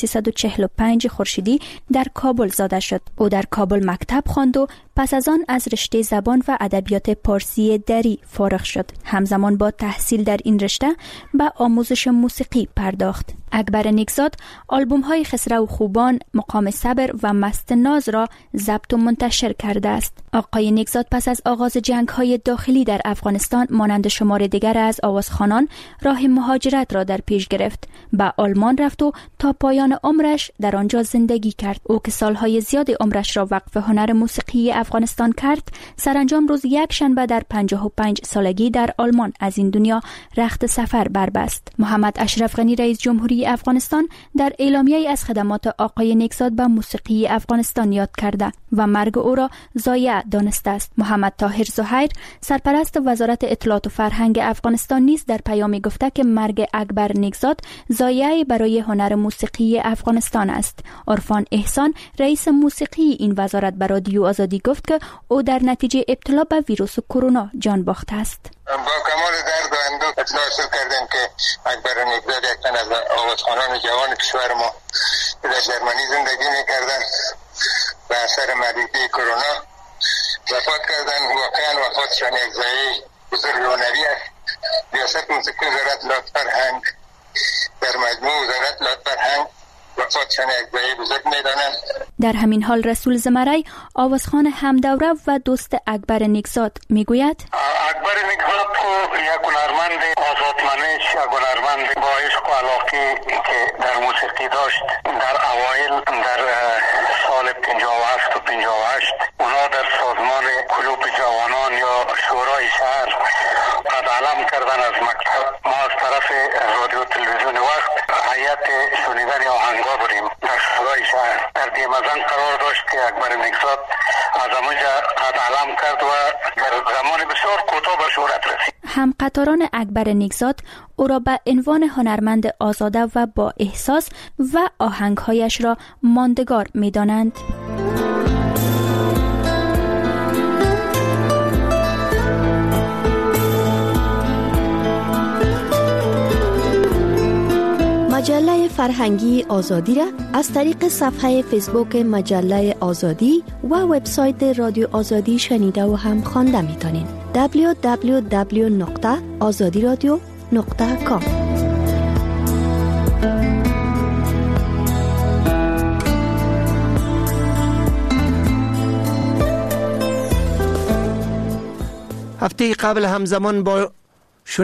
[SPEAKER 18] 1345 خورشیدی در کابل زاده شد. او در کابل مکتب خواند و پس از آن از رشته زبان و ادبیات پارسی دری فارغ شد. همزمان با تحصیل در این رشته به آموزش موسیقی پرداخت. اکبر نیکزاد آلبوم‌های خسرو خوبان، مقام صبر و مست ناز را ضبط و منتشر کرده است. آقای نیکزاد پس از آغاز جنگ‌های داخلی در افغانستان مانند شمار دیگر از آوازخوانان راه مهاجرت را در پیش گرفت. به آلمان رفت و تا پایان عمرش در آنجا زندگی کرد. او که سالهای زیادی عمرش را وقف هنر موسیقی افغانستان کرد، سرانجام روز یک شنبه در 55 سالگی در آلمان از این دنیا رخت سفر بربست. محمد اشرف غنی رئیس جمهوری افغانستان در اعلامیه‌ای از خدمات آقای نیکزاد به موسیقی افغانستان یاد کرده و مرگ او را ضایعه دانسته است. محمد طاهر زهیر سرپرست وزارت اطلاعات و فرهنگ افغانستان نیز در پیامی گفته که مرگ اکبر نیکزاد ضایعه برای هنر موسیقی افغانستان است. عرفان احسان رئیس موسیقی این وزارت به رادیو آزادی گفت که او در نتیجه ابتلا به ویروس کرونا جان باخته است.
[SPEAKER 17] با کمال درد و اندوه اطلاع حاصل کردیم که اکبر نیکزاد یک تن از آوازخوانان جوان کشور ما در جرمنی زندگی میکردن به اثر مریضی کرونا وفات کردن. واقعا وفاتشان یک ضایعه بزرگ هنری است. ریاست موسیقی وزارت اطلاعات فرهنگ در مجموع وزارت اطلاعات فرهنگ وفاتشان یک ضایعه بزرگ میدانند.
[SPEAKER 18] در همین حال رسول زمری آوازخوان همدوره و دوست اکبر نیکزاد میگوید:
[SPEAKER 17] اکبر نیکزاد یک هنرمند آزادمنش، یک هنرمند با عشق و علاقه که در موسیقی داشت. در اوایل در سال 57 و 58 اونا در سازمان کلوب جوانان یا شورای شهر قد علم کردن از مکتب. ما از طرف رادیو تلویزیون وقت هیئت شنیدن آهنگا بریم در شورای شهر. در دیمزن قرار داشت که اکبر نیکزاد از همونجا قد علم کرد و در زمان بسیار کوتاه به شهرت رسید.
[SPEAKER 18] همقطاران اکبر نیکزاد او را به عنوان هنرمند آزاده و با احساس و آهنگهایش را ماندگار می‌دانند.
[SPEAKER 20] مجله فرهنگی آزادی را از طریق صفحه فیسبوک مجله آزادی و وبسایت رادیو آزادی شنیده و هم خوانده می‌تونید. www.azadiradio.com.
[SPEAKER 16] هفته قبل همزمان با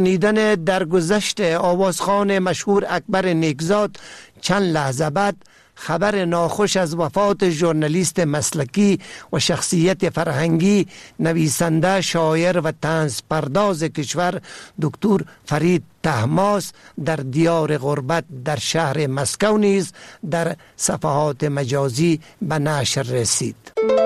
[SPEAKER 16] شنیدن درگذشت آوازخوان مشهور اکبر نیکزاد چند لحظه بعد خبر ناخوش از وفات ژورنالیست مسلکی و شخصیت فرهنگی، نویسنده، شاعر و طنز پرداز کشور دکتر فرید طهماس در دیار غربت در شهر مسکو نیز در صفحات مجازی به نشر رسید.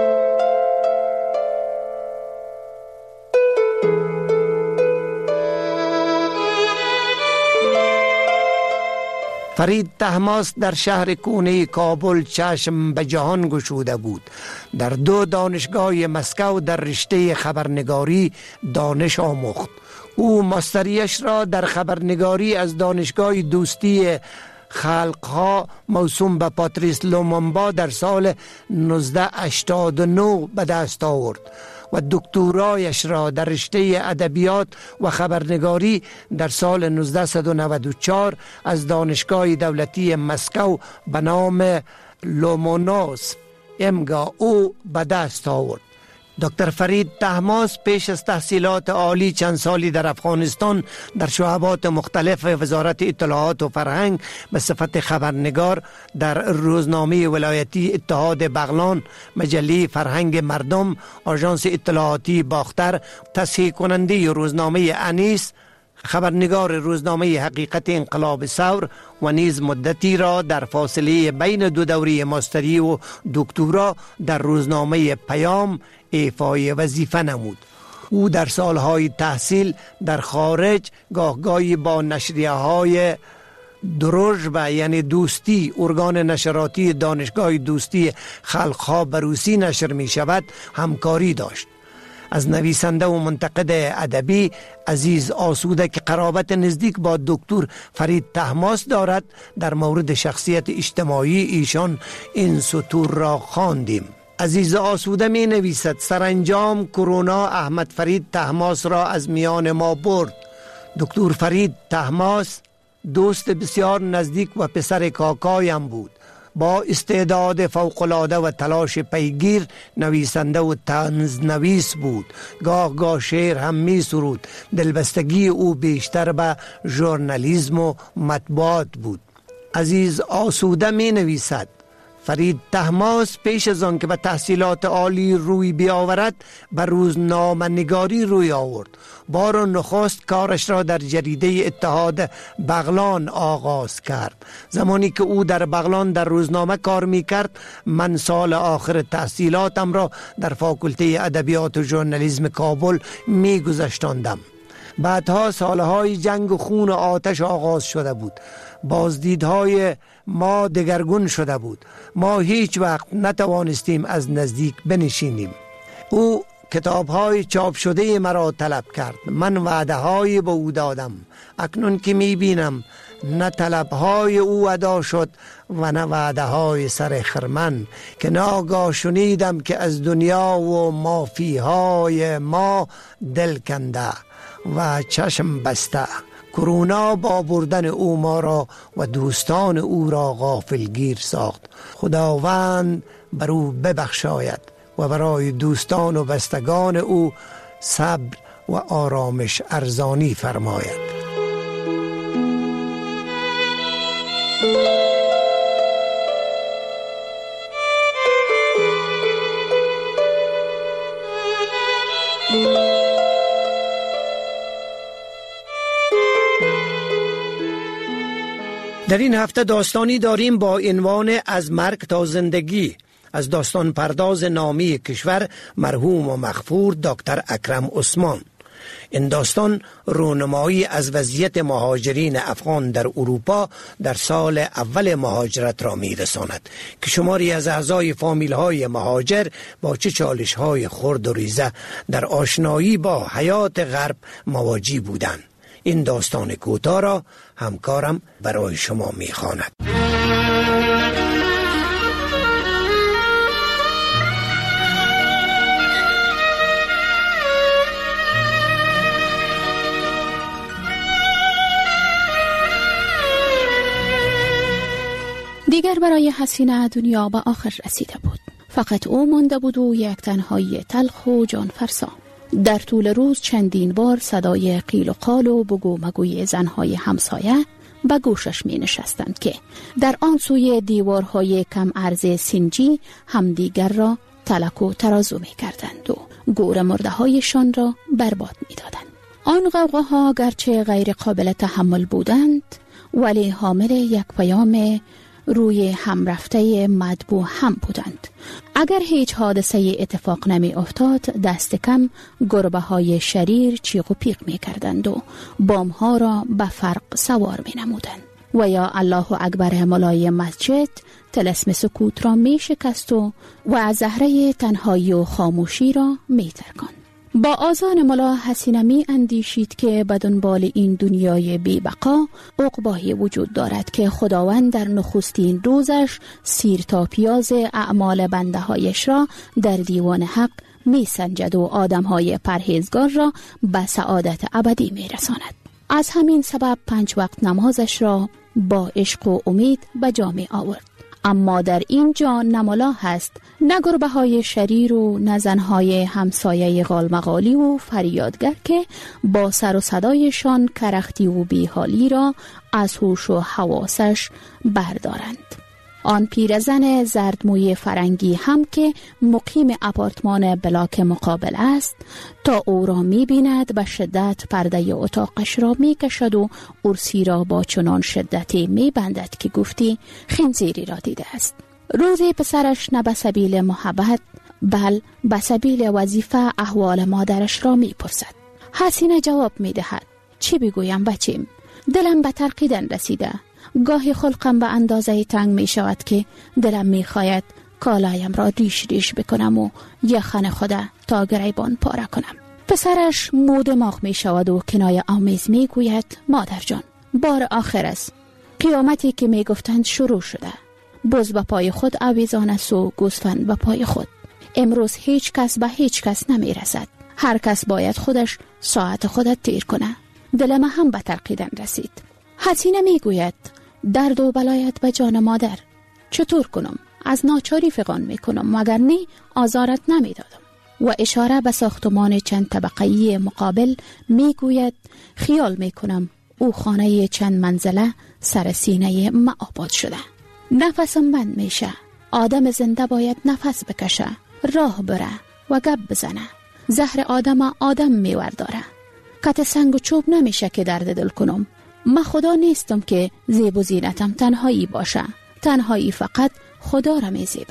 [SPEAKER 16] فرید طهماس در شهر کونه کابل چشم به جهان گشوده بود. در 2 دانشگاه مسکو در رشته خبرنگاری دانش آموخت. او ماستریش را در خبرنگاری از دانشگاه دوستی خلقها موسوم به پاتریس لومونبا در سال 1989 به دست آورد و دکترایش را در رشته ادبیات و خبرنگاری در سال 1994 از دانشگاه دولتی مسکو به نام لومونوسف MGU به دست آورد. دکتر فرید طهماس پیش از تحصیلات عالی چند سالی در افغانستان در شعبات مختلف وزارت اطلاعات و فرهنگ به صفت خبرنگار در روزنامه ولایتی اتحاد بغلان، مجله فرهنگ مردم، آژانس اطلاعاتی باختر، تصحیح کننده روزنامه انیس، خبرنگار روزنامه حقیقت انقلاب ثور و نیز مدتی را در فاصله بین 2 دوره ماستری و دکترا در روزنامه پیام ایفای وظیفه نمود. او در سالهای تحصیل در خارج گاهگاهی با نشریه‌های دروژبه یعنی دوستی، ارگان نشراتی دانشگاه دوستی خلقها به روسی نشر می شود، همکاری داشت. از نویسنده و منتقد ادبی عزیز آسوده که قرابت نزدیک با دکتر فرید طهماس دارد، در مورد شخصیت اجتماعی ایشان این سطور را خواندیم. عزیز آسوده می نویسد: سرانجام کرونا احمد فرید طهماس را از میان ما برد. دکتر فرید طهماس دوست بسیار نزدیک و پسر کاکایم بود. با استعداد فوق‌العاده و تلاش پیگیر نویسنده و طنز نویس بود. گاه شعر هم می سرود. دلبستگی او بیشتر به ژورنالیسم و مطبوعات بود. عزیز آسوده می نویسد: فرید طهماس پیش از آن که به تحصیلات عالی روی بیاورد به روزنامه نگاری روی آورد. بار نخست کارش را در جریده اتحاد بغلان آغاز کرد. زمانی که او در بغلان در روزنامه کار می کرد، من سال آخر تحصیلاتم را در فاکولته ادبیات و ژورنالیسم کابل می گذشتاندم. بعدها سالهای جنگ و خون و آتش آغاز شده بود. بازدیدهای ما دگرگون شده بود. ما هیچ وقت نتوانستیم از نزدیک بنشینیم. او کتاب‌های چاپ شده مرا طلب کرد. من وعده‌های به او دادم. اکنون که می‌بینم نه طلب‌های او ادا شد و نه وعده‌های سر خرمن، که ناگاه شنیدم که از دنیا و مافیهای ما دل کنده و چشم بسته. کرونا با بردن او ما را و دوستان او را غافلگیر ساخت. خداوند بر او ببخشاید و برای دوستان و بستگان او صبر و آرامش ارزانی فرماید. در این هفته داستانی داریم با عنوان از مرگ تا زندگی از داستان پرداز نامی کشور مرحوم و مغفور دکتر اکرم عثمان. این داستان رونمایی از وضعیت مهاجرین افغان در اروپا در سال اول مهاجرت را می‌رساند که شماری از اعضای فامیل‌های مهاجر با چه چالش‌های خرد و ریزه در آشنایی با حیات غرب مواجه بودند. این داستان کوتاه را همکارم برای شما می‌خواند.
[SPEAKER 18] دیگر برای حسینه دنیا به آخر رسیده بود. فقط او مانده بود و یک تنهایی تلخ و جان فرسا. در طول روز چندین بار صدای قیل و قال و بگو مگوی زنهای همسایه به گوشش می نشستند که در آن سوی دیوارهای کم عرض سنجی همدیگر را تلک و ترازو می کردند و گور مرده هایشان را برباد می دادند. آن غوغاها گرچه غیر قابل تحمل بودند ولی حامل یک پیام روی هم رفته مطبوع هم بودند. اگر هیچ حادثه اتفاق نمی افتاد دست کم گربه های شریر چیق و پیق می کردند و بام ها را به فرق سوار می نمودند و یا الله اکبر ملای مسجد طلسم سکوت را می شکست و زهره تنهایی و خاموشی را می ترکاند. با آذان ملا حسینه می اندیشید که به دنبال این دنیای بی بقا عقبایی وجود دارد که خداوند در نخستین روزش سیر تا پیاز اعمال بنده هایش را در دیوان حق می سنجد و آدم های پرهیزگار را به سعادت ابدی می رساند. از همین سبب 5 وقت نمازش را با عشق و امید به جا می آورد. اما در اینجا نه ملا هست، نه گربه های شریر و نه زنهای همسایه غالمغالی و فریادگر که با سر و صدایشان کرختی و بیحالی را از هوش و حواسش بردارند. آن پیرزن زردموی فرنگی هم که مقیم اپارتمان بلاک مقابل است تا او را می بیند به شدت پرده اتاقش را می کشد و ارسی را با چنان شدتی می بندد که گفتی خنزیری را دیده است. روزی پسرش نه به سبیل محبت بل به سبیل وظیفه احوال مادرش را می پرسد. حسینه جواب می دهد چی بگویم بچیم؟ دلم به ترقیدن رسیده. گاهی خلقم به اندازه تنگ می شود که دلم می خواهد کالایم را ریش بکنم و یخن خود تا گریبان پاره کنم. پسرش مودماغ می شود و کنایه آمیز می گوید مادر جان بار آخر است. قیامتی که می گفتند شروع شده. بز به پای خود آویزان است و گوسفند به پای خود. امروز هیچ کس به هیچ کس نمی رسد. هر کس باید خودش ساعت خودت تیر کنه. دلم هم به ترقیدن رسید. حسینه می گوید درد و بلایت به جان مادر چطور کنم؟ از ناچاری فغان می کنم مگر نی آزارت نمی دادم. و اشاره به ساختمان چند طبقه‌ای مقابل می گوید خیال می کنم او خانه چند منزله سر سینه ما آباد شده. نفسم بند میشه. آدم زنده باید نفس بکشه، راه بره و گپ بزنه. زهر آدم میور داره. کت سنگ و چوب نمیشه که درد دل کنم. من خدا نیستم که زیب و زینتم تنهایی باشه. تنهایی فقط خدا را میزیبه.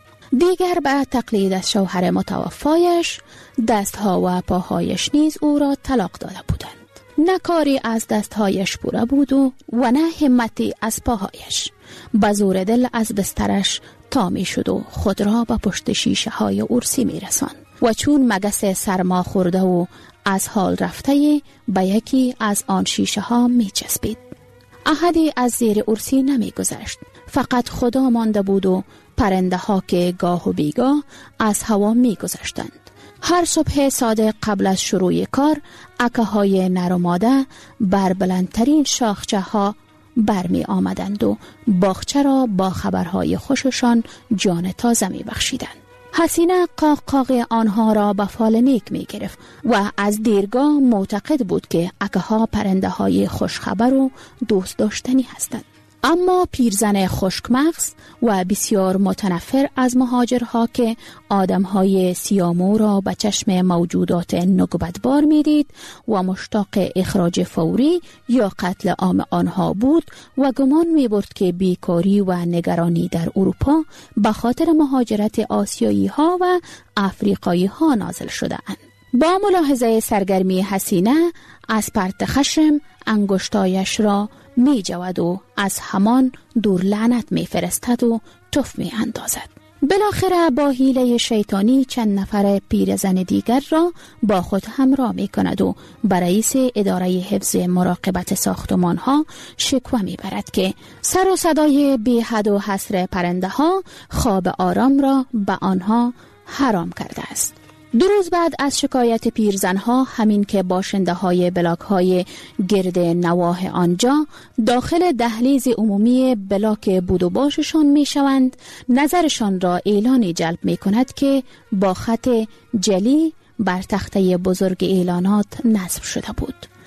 [SPEAKER 18] دیگر به تقلید از شوهر متوفایش دستها و پاهایش نیز او را طلاق داده بودند. نه کاری از دستهایش پوره بود و نه همتی از پاهایش. به زور دل از بسترش تا می شد و خود را به پشت شیشه های ارسی می رسان و چون مگس سرما خورده و از حال رفته به یکی از آن شیشه ها می چسبید. احدی از زیر ارسی نمی گذشت. فقط خدا مانده بود و پرنده ها که گاه و بیگاه از هوا می گذشتند. هر صبح صادق قبل از شروع کار اکه های نر و ماده بر بلندترین شاخچه ها برمی آمدند و باغچه را با خبرهای خوششان جان تازه می بخشیدند. حسینه قاق آنها را به فال نیک می گرفت و از دیرگاه معتقد بود که اکه ها پرنده های خوشخبر و دوست داشتنی هستند. اما پیرزن خشکمغز و بسیار متنفر از مهاجرها که آدمهای سیامو را به چشم موجودات نکبتبار میدید و مشتاق اخراج فوری یا قتل عام آنها بود و گمان می برد که بیکاری و نگرانی در اروپا به خاطر مهاجرت آسیایی ها و افریقایی ها نازل شده اند. با ملاحظه سرگرمی حسینه از پرت خشم انگشتایش را می جود و از همان دور لعنت می فرستد و تف می اندازد. بالاخره با حیله شیطانی چند نفر پیرزن دیگر را با خود همراه می کند و بر رئیس اداره حفظ مراقبت ساختمان ها شکوه می برد که سر و صدای بی حد و حصر پرنده ها خواب آرام را به آنها حرام کرده است. 2 روز بعد از شکایت پیرزنها همین که باشنده های بلاک های گرد نواه آنجا داخل دهلیز عمومی بلاک بود و باششان می شوند، نظرشان را اعلانی جلب می کند که با خط جلی بر تخته بزرگ اعلانات نصب شده بود.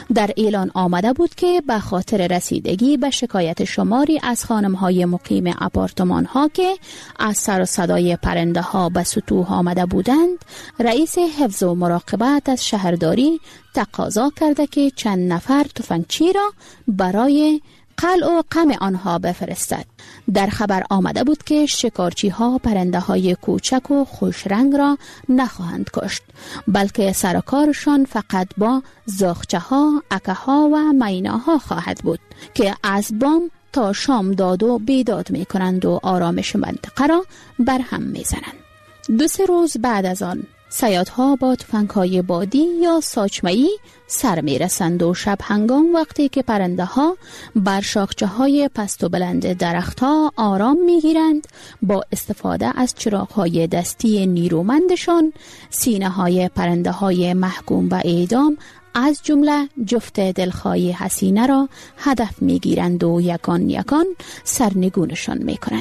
[SPEAKER 18] در اعلان آمده بود که به خاطر رسیدگی به شکایت شماری از خانم‌های مقیم آپارتمان‌ها که از سر و صدای پرنده ها به سطوح آمده بودند، رئیس حفظ و مراقبت از شهرداری تقاضا کرده که چند نفر تفنگچی را برای قلع و قمع آنها بفرستد. در خبر آمده بود که شکارچی ها پرنده های کوچک و خوش رنگ را نخواهند کشت، بلکه سرکارشان فقط با زاغچه ها، اکه ها و مینا ها خواهد بود که از بام تا شام داد و بیداد می کنند و آرامش منطقه را برهم می زنند. 2-3 روز بعد از آن صیادها با تفنگ‌های بادی یا ساچمه‌ای سر می‌رسند و شب هنگام وقتی که پرنده ها بر شاخچه‌های پست و بلند درخت‌ها آرام می‌گیرند، با استفاده از چراغ‌های دستی نیرومندشان سینه‌های پرنده‌های محکوم به اعدام از جمله جفت دلخواه حسینه را هدف می‌گیرند و یکان یکان سرنگونشان می‌کنند.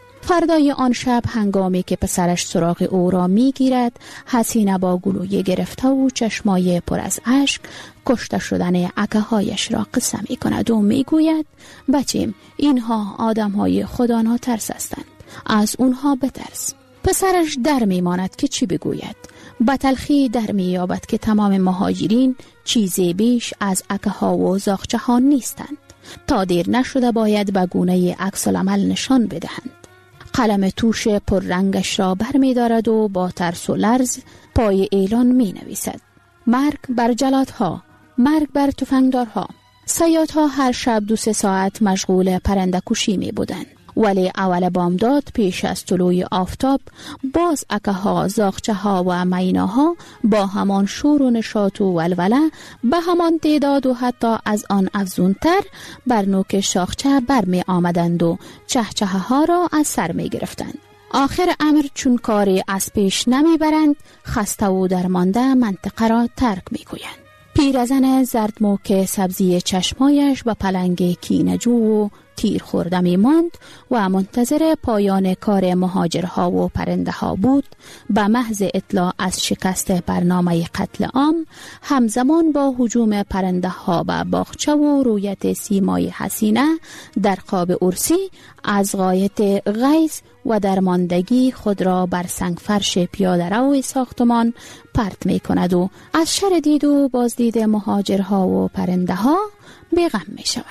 [SPEAKER 18] فردای آن شب هنگامی که پسرش سراغ او را میگیرد، حسینه با گلوی گرفته و چشمای پر از اشک کشته شدن اکه هایش را قصه می کند و می گوید بچیم اینها آدم های خدا ناترس هستند، از اونها بترس. پسرش در می ماند که چی بگوید. با تلخی در می یابد که تمام مهاجرین چیزی بیش از اکه ها و زاغچه ها نیستند. تا دیر نشده باید به گونه عکس العمل نشان بدهند. قلم توش پر رنگش را بر می دارد و با ترس و لرز پای اعلان می نویسد: مرگ بر جلادها، مرگ بر تفنگدارها. صیادها هر شب 2-3 ساعت مشغول پرنده کشی می بودند، ولی اول بامداد پیش از طلوع آفتاب باز اکه ها، زاغچه ها و میناها با همان شور و نشاط و ولوله به همان تعداد و حتی از آن افزونتر بر نوک شاخچه برمی آمدند و چهچه ها را از سر می گرفتند. آخر امر چون کاری از پیش نمی برند، خسته و درمانده منطقه را ترک می گویند. پیرزن زردموک سبزی چشمایش و پلنگ کینجو و تیر خورده می ماند و منتظر پایان کار مهاجرها و پرنده ها بود. به محض اطلاع از شکست برنامه قتل عام، همزمان با هجوم پرنده ها به باغچه و رویت سیمای حسینه در خواب عرسی، از غایت غیظ و درماندگی خود را بر سنگ فرش پیاده رو ساختمان پرت می کند و از شر دید و بازدید مهاجرها و پرنده ها بیغم می شوند.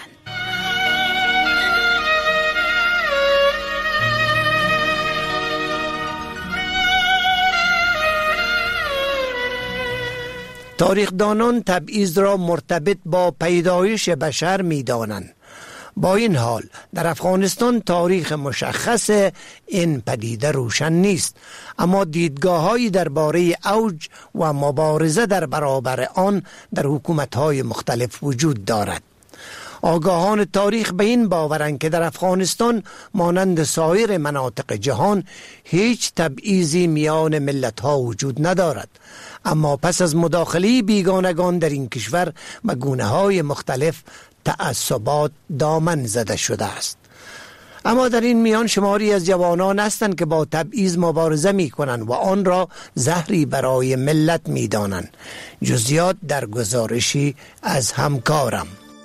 [SPEAKER 16] تاریخدانان تبعیض را مرتبط با پیدایش بشر می دانند. با این حال در افغانستان تاریخ مشخص این پدیده روشن نیست، اما دیدگاه‌هایی درباره اوج و مبارزه در برابر آن در حکومت‌های مختلف وجود دارد. آگاهان تاریخ به این باورند که در افغانستان مانند سایر مناطق جهان هیچ تبعیضی میان ملت‌ها وجود ندارد، اما پس از مداخله بیگانگان در این کشور به گونه‌های مختلف تعصبات دامن زده شده است. اما در این میان شماری از جوانان هستند که با تبعیض مبارزه می کنند و آن را زهری برای ملت می دانند. جزئیات در گزارشی از همکارم.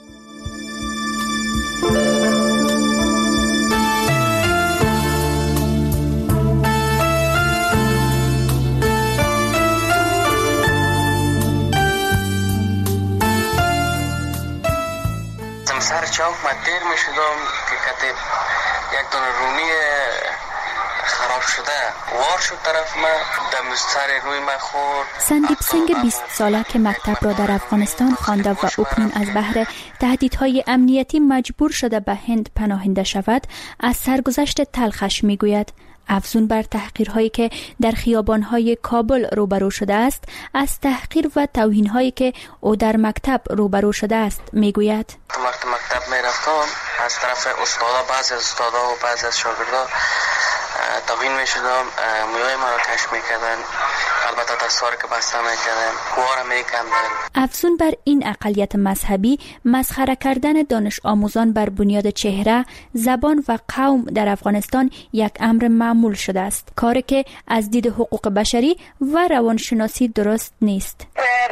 [SPEAKER 21] سر چوک من دیر می شدم که کتب یک دونه رومی خراب شده وار شد طرف من، دم سر روی من خورد.
[SPEAKER 18] سندیپ سنگ 20 ساله که مکتب را در افغانستان خوانده و اکنون از بحر تهدیدهای امنیتی مجبور شده به هند پناهنده شود، از سرگذشت تلخش می گوید. افزون بر تحقیرهایی که در خیابانهای کابل روبرو شده است، از تحقیر و توهینهایی که او در مکتب روبرو شده است میگوید:
[SPEAKER 21] وقتی مکتب میرفتم از طرف استادا، بعضی از استادا و بعضی از شاگردا توهین میشدم، مویای من را کش میکردن. البته دستار که بسته میکنیم وارم میکندن.
[SPEAKER 18] افزون بر این اقلیت مذهبی، مسخره کردن دانش آموزان بر بنیاد چهره، زبان و قوم در افغانستان یک امر معمول شده است، کاری که از دید حقوق بشری و روانشناسی درست نیست.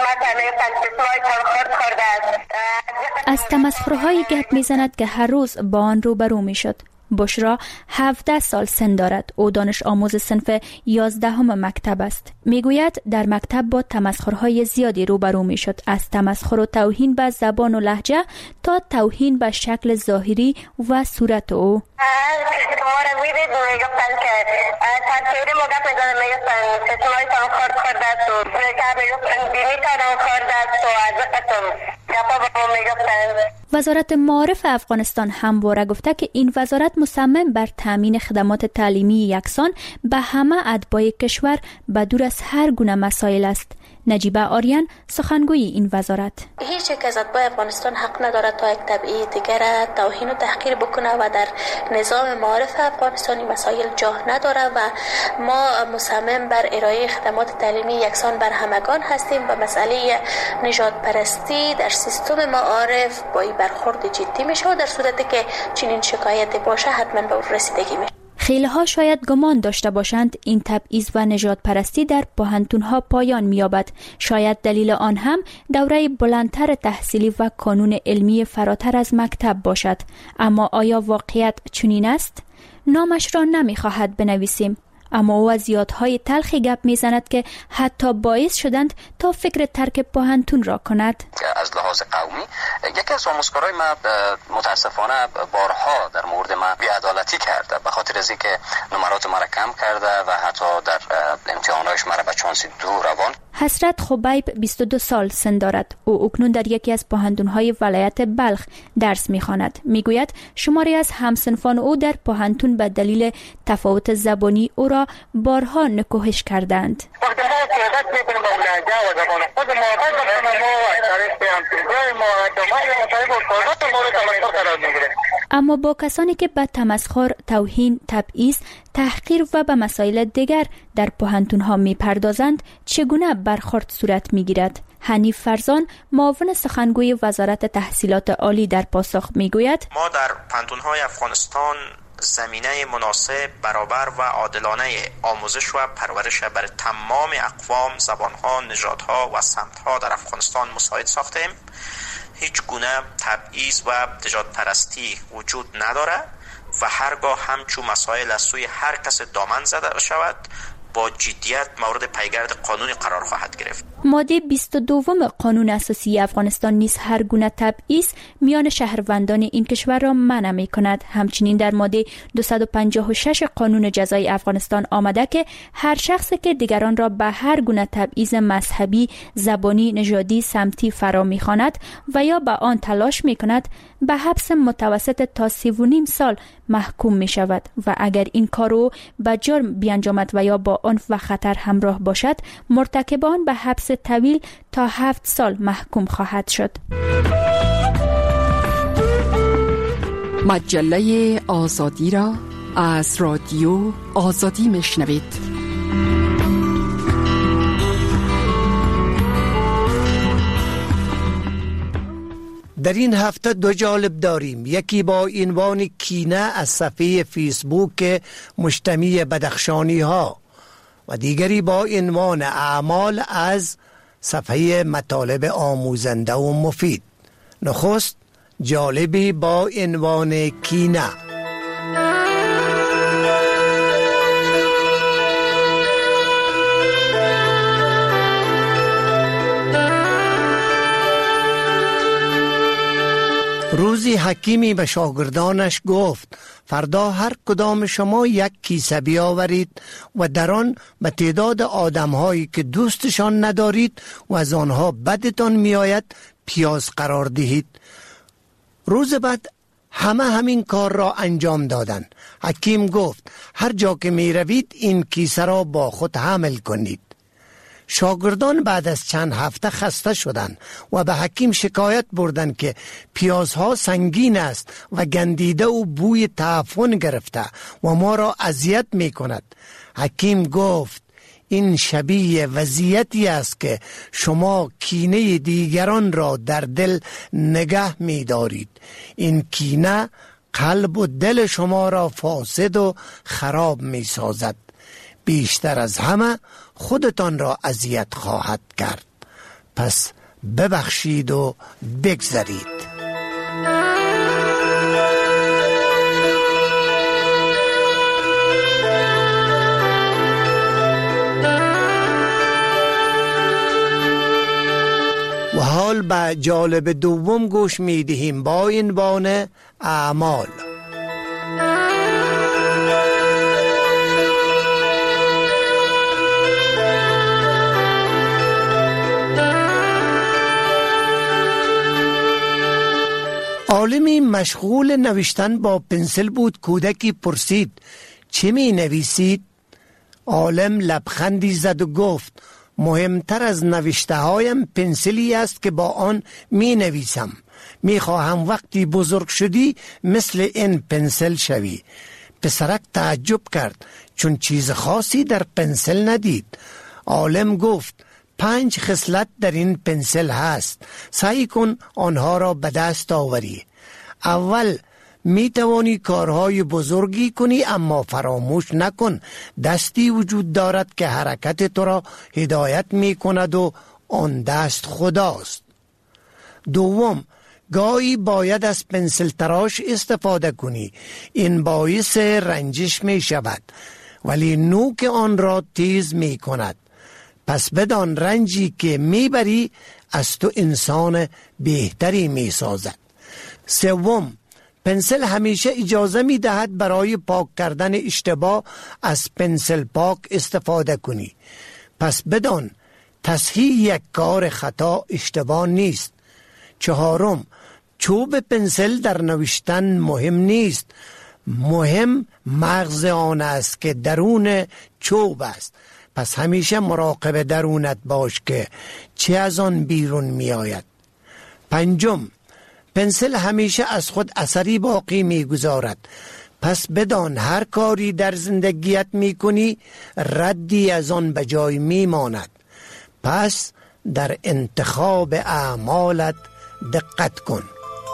[SPEAKER 18] از تمسخرهای گپ میزند که هر روز با آن روبرو میشد. بشرا 17 سال سن دارد. او دانش آموز صنف 11 مکتب است. میگوید در مکتب با تمسخرهای زیادی روبرو میشد، از تمسخر و توهین به زبان و لهجه تا توهین به شکل ظاهری و صورت او. وزارت معارف افغانستان همواره گفته که این وزارت مصمم بر تامین خدمات تعلیمی یکسان به همه اتباع کشور بدور از هر گونه مسائل است. نجیبه آریان سخنگوی این وزارت:
[SPEAKER 2] هیچ یک از اتباع افغانستان حق ندارد تا یک تبعیض دیگر توهین و تحقیر بکنه و در نظام معارف افغانستانی مسائل جا نداره و ما مصمم بر ارائه خدمات تعلیمی یکسان بر همگان هستیم و مسئله نژاد پرستی در سیستم معارف با این برخورد جدی میشه و در صورتی که چنین شکایتی باشه حتما به اون رسیدگی میشه.
[SPEAKER 18] خیلی‌ها شاید گمان داشته باشند این تبعیض و نژاد پرستی در پوهنتون‌ها پایان می‌یابد. شاید دلیل آن هم دوره بلندتر تحصیلی و کانون علمی فراتر از مکتب باشد. اما آیا واقعیت چنین است؟ نامش را نمی‌خواهد بنویسیم، اما او از یادهای تلخی گپ میزند که حتی باعث شدند تا فکر ترک پوهنتون را کند.
[SPEAKER 22] از لحاظ قومی یکی از آموزگارای ما متاسفانه بارها در مورد ما بی‌عدالتی کرده، به خاطر از اینکه نمرات ما را کم کرده و حتی در امتحاناتش ما را به چانس 2 روان.
[SPEAKER 18] حسرت خبیب 22 سال سن دارد. او اکنون در یکی از پوهنتون‌های ولایت بلخ درس می‌خواند. میگوید شماری از همسنفان او در پوهنتون به دلیل تفاوت زبانی او را بارها نکوهش کردند. اما با کسانی که به تمسخر، توهین، تبعیض، تحقیر و به مسائل دیگر در پوهنتون‌ها می‌پردازند چگونه برخورد صورت می‌گیرد؟ حنیف فرزان، معاون سخنگوی وزارت تحصیلات عالی در پاسخ میگوید:
[SPEAKER 23] ما در پوهنتون‌های افغانستان زمینه مناسب، برابر و عادلانه آموزش و پرورش برای تمام اقوام، زبان‌ها، نژادها و سمت‌ها در افغانستان مساعد ساختیم. هیچ گونه تبعیض و نژاد پرستی وجود نداره و هرگاه همچون مسائل از سوی هر کس دامن زده شود با جدیت مورد پیگرد قانونی قرار خواهد گرفت.
[SPEAKER 18] ماده 22 قانون اساسی افغانستان نیز هر گونه تبعیض میان شهروندان این کشور را منع می‌کند. همچنین در ماده 256 قانون جزایی افغانستان آمده که هر شخصی که دیگران را به هر گونه تبعیض مذهبی، زبانی، نژادی، سمتی فرا می‌خواند و یا به آن تلاش می‌کند به حبس متوسط تا 3.5 سال محکوم می‌شود و اگر این کارو به جرم بیانجامد و یا با عنف و خطر همراه باشد، مرتکب آن به حبس طویل تا 7 سال محکوم خواهد شد.
[SPEAKER 15] مجله آزادی را از رادیو آزادی میشنوید.
[SPEAKER 16] در این هفته 2 جالب داریم. یکی با عنوان کینه از صفحه فیسبوک مجتمع بدخشانی ها و دیگری با عنوان اعمال از صفحه مطالب آموزنده و مفید. نخست جالبی با عنوان کینه. روزی حکیمی به شاگردانش گفت فردا هر کدام شما یک کیسه بیاورید و در آن به تعداد آدم‌هایی که دوستشان ندارید و از آنها بدتان میآید پیاز قرار دهید. روز بعد همین کار را انجام دادند. حکیم گفت هر جا که می روید این کیسه را با خود حمل کنید. شاگردان بعد از چند هفته خسته شدند و به حکیم شکایت بردند که پیازها سنگین است و گندیده و بوی تعفن گرفته و ما را اذیت می کند. حکیم گفت این شبیه وضعیتی است که شما کینه دیگران را در دل نگه می دارید. این کینه قلب و دل شما را فاسد و خراب می سازد. بیشتر از همه خودتان را اذیت خواهد کرد. پس ببخشید و بگذرید. و حال به جالب دوم گوش می دهیم با عنوان اعمال. عالمی مشغول نوشتن با پنسل بود. کودکی پرسید چه می نویسید؟ عالم لبخندی زد و گفت مهمتر از نوشته هایم پنسلی است که با آن می نویسم. می خواهم وقتی بزرگ شدی مثل این پنسل شوی. پسرک تعجب کرد چون چیز خاصی در پنسل ندید. عالم گفت 5 خصلت در این پنسل هست. سعی کن آنها را به دست آوری. اول می توانی کارهای بزرگی کنی، اما فراموش نکن دستی وجود دارد که حرکت تو را هدایت می کند و آن دست خداست. دوم، گاهی باید از پنسل تراش استفاده کنی. این باعث رنجش می شود ولی نوک آن را تیز می کند. پس بدان رنجی که می بری از تو انسان بهتری می سازد. سوم، پنسل همیشه اجازه می دهد برای پاک کردن اشتباه از پنسل پاک استفاده کنی. پس بدان تصحیح یک کار خطا اشتباه نیست. چهارم، چوب پنسل در نوشتن مهم نیست. مهم مغز آن است که درون چوب است. پس همیشه مراقب درونت باش که چه از آن بیرون می آید. پنجم، پنسل همیشه از خود اثری باقی می گذارد. پس بدان هر کاری در زندگیت می کنی ردی از آن به جای می ماند. پس در انتخاب اعمالت دقت کن.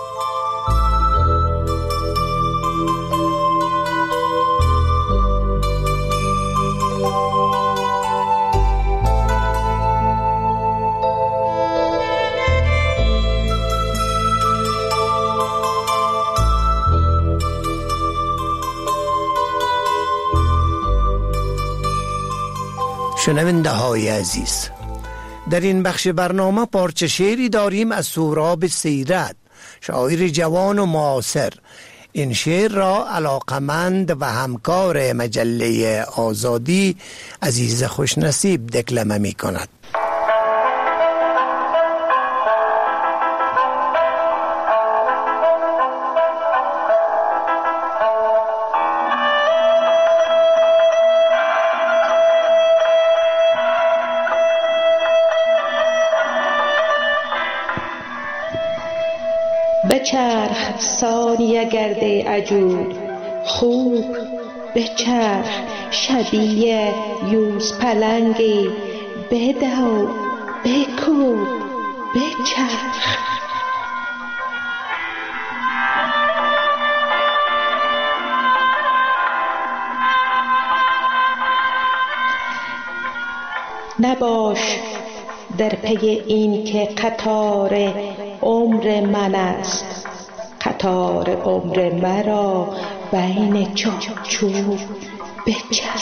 [SPEAKER 16] شنونده های عزیز، در این بخش برنامه پارچه شعری داریم از سهراب سیرت، شاعر جوان و معاصر. این شعر را علاقمند و همکار مجله آزادی عزیز خوشنصیب دکلمه می کند.
[SPEAKER 19] بچرخ ثانیه گرده عجول، خوب بچرخ شبیه یوز پلنگی، بدو بکوب بچرخ. نباش در پی این که قطار عمر من است، قطار عمر مرا بین چوب بچرخ.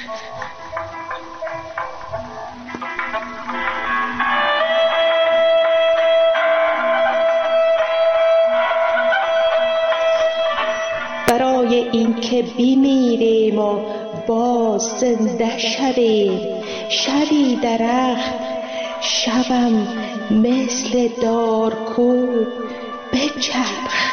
[SPEAKER 19] برای این که بمیریم و باز زنده شویم، شبی درخت شبم مثل دارکوب بچرخ.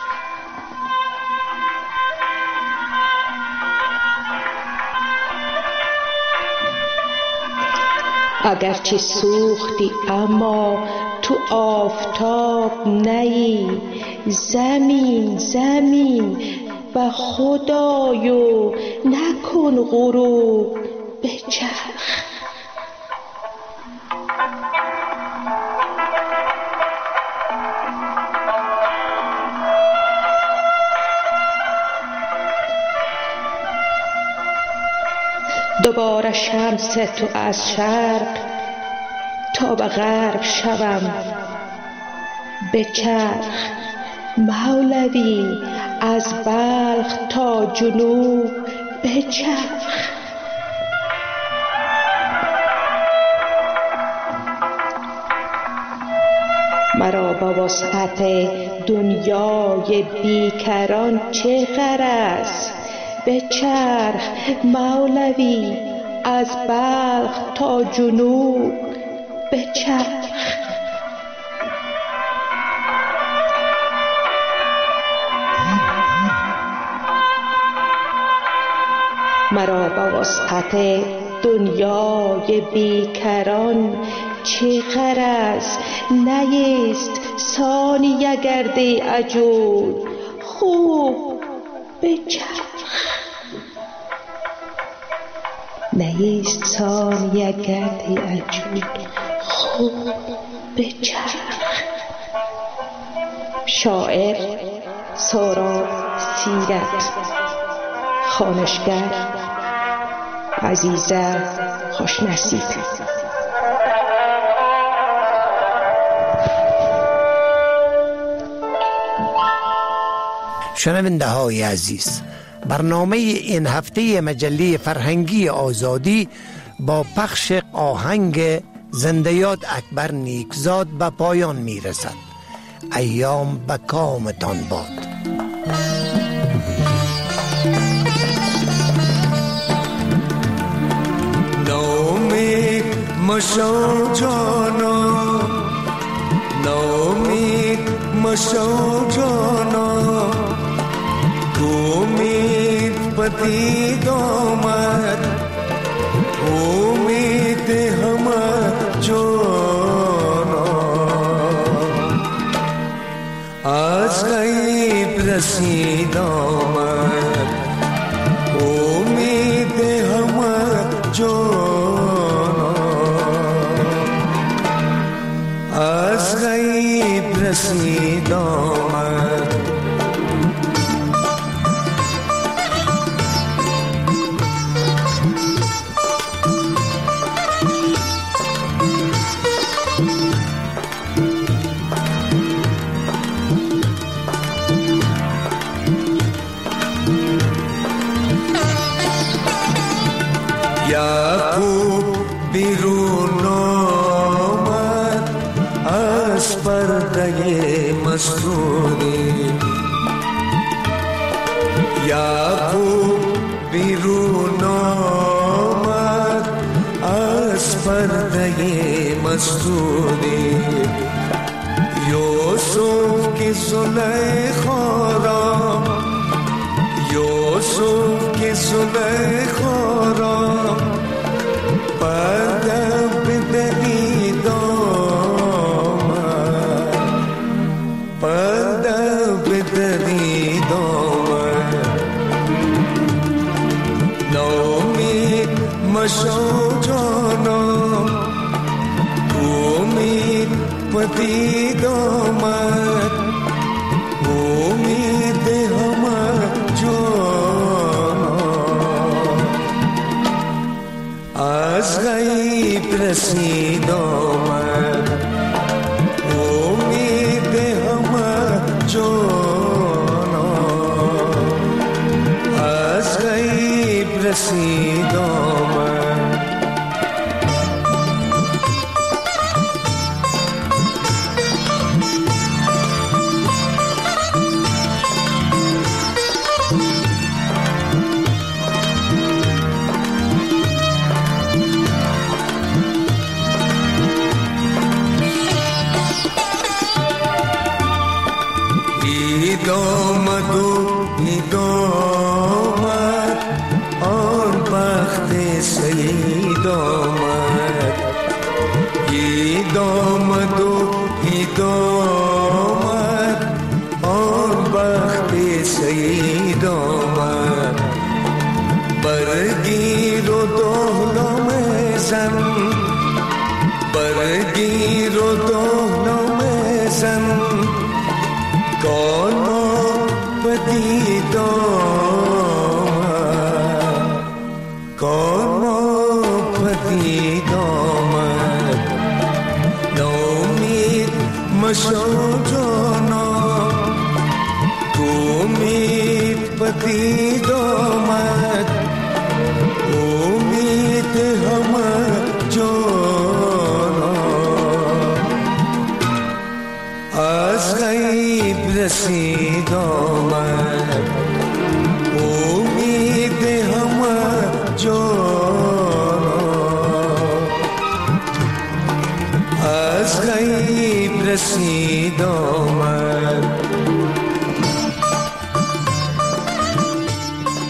[SPEAKER 19] اگرچه سوختی اما تو آفتاب نی، زمین زمین و خدایو نکن غروب بچرخ. دوباره شمس تو از شرق تا به غرب شوم، بچرخ مولوی از بلخ تا جنوب، بچرخ. مرا با وسعت دنیای بیکران چه غرض، بچرخ مولوی از بلخ تا جنوب، بچرخ. مرا با وسعت دنیای بیکران چه غرض، نیست ثانیه گرد عجول، خوب بچرخ. نیست ثانیه گرد عجول، خوب بچرخ. شاعر سهراب سیرت، خوانشگر عزیزه خوشنصیب.
[SPEAKER 16] شنونده های عزیز، برنامه این هفته مجله فرهنگی آزادی با پخش آهنگ زنده یاد اکبر نیکزاد به پایان می رسد. ایام به کامتان باد.
[SPEAKER 4] نومید مشو جانا، نومید مشو جانا، امید پدید آمد، امید همه جانا. از غیب رسید آمد، امید همه جانا. از غیب رسید آمد. یعقوب بیرون آمد از پرده مسجونی، یعقوب بیرون آمد از پرده مسجونی. یوسف کی زلیخا را، یوسف کی زلیخا را پرده بدرید آمد، پرده بدرید آمد. نومید مشو جانا، امید پدید آمد، امید همه جانا. از غیب رسید آمد، امید همه جانا. از غیب رسید آمد. آمد و عید آمد، آن بخت سعید آمد. عید آمد و عید آمد، آن بخت سعید آمد. برگیر و دولت زن برگیر و دهنم زن کار ما بدید آمد کار ما بدید آمد نومید مشو جانا تو امید بدید آمد امید همه جانا از غیب رسید آمد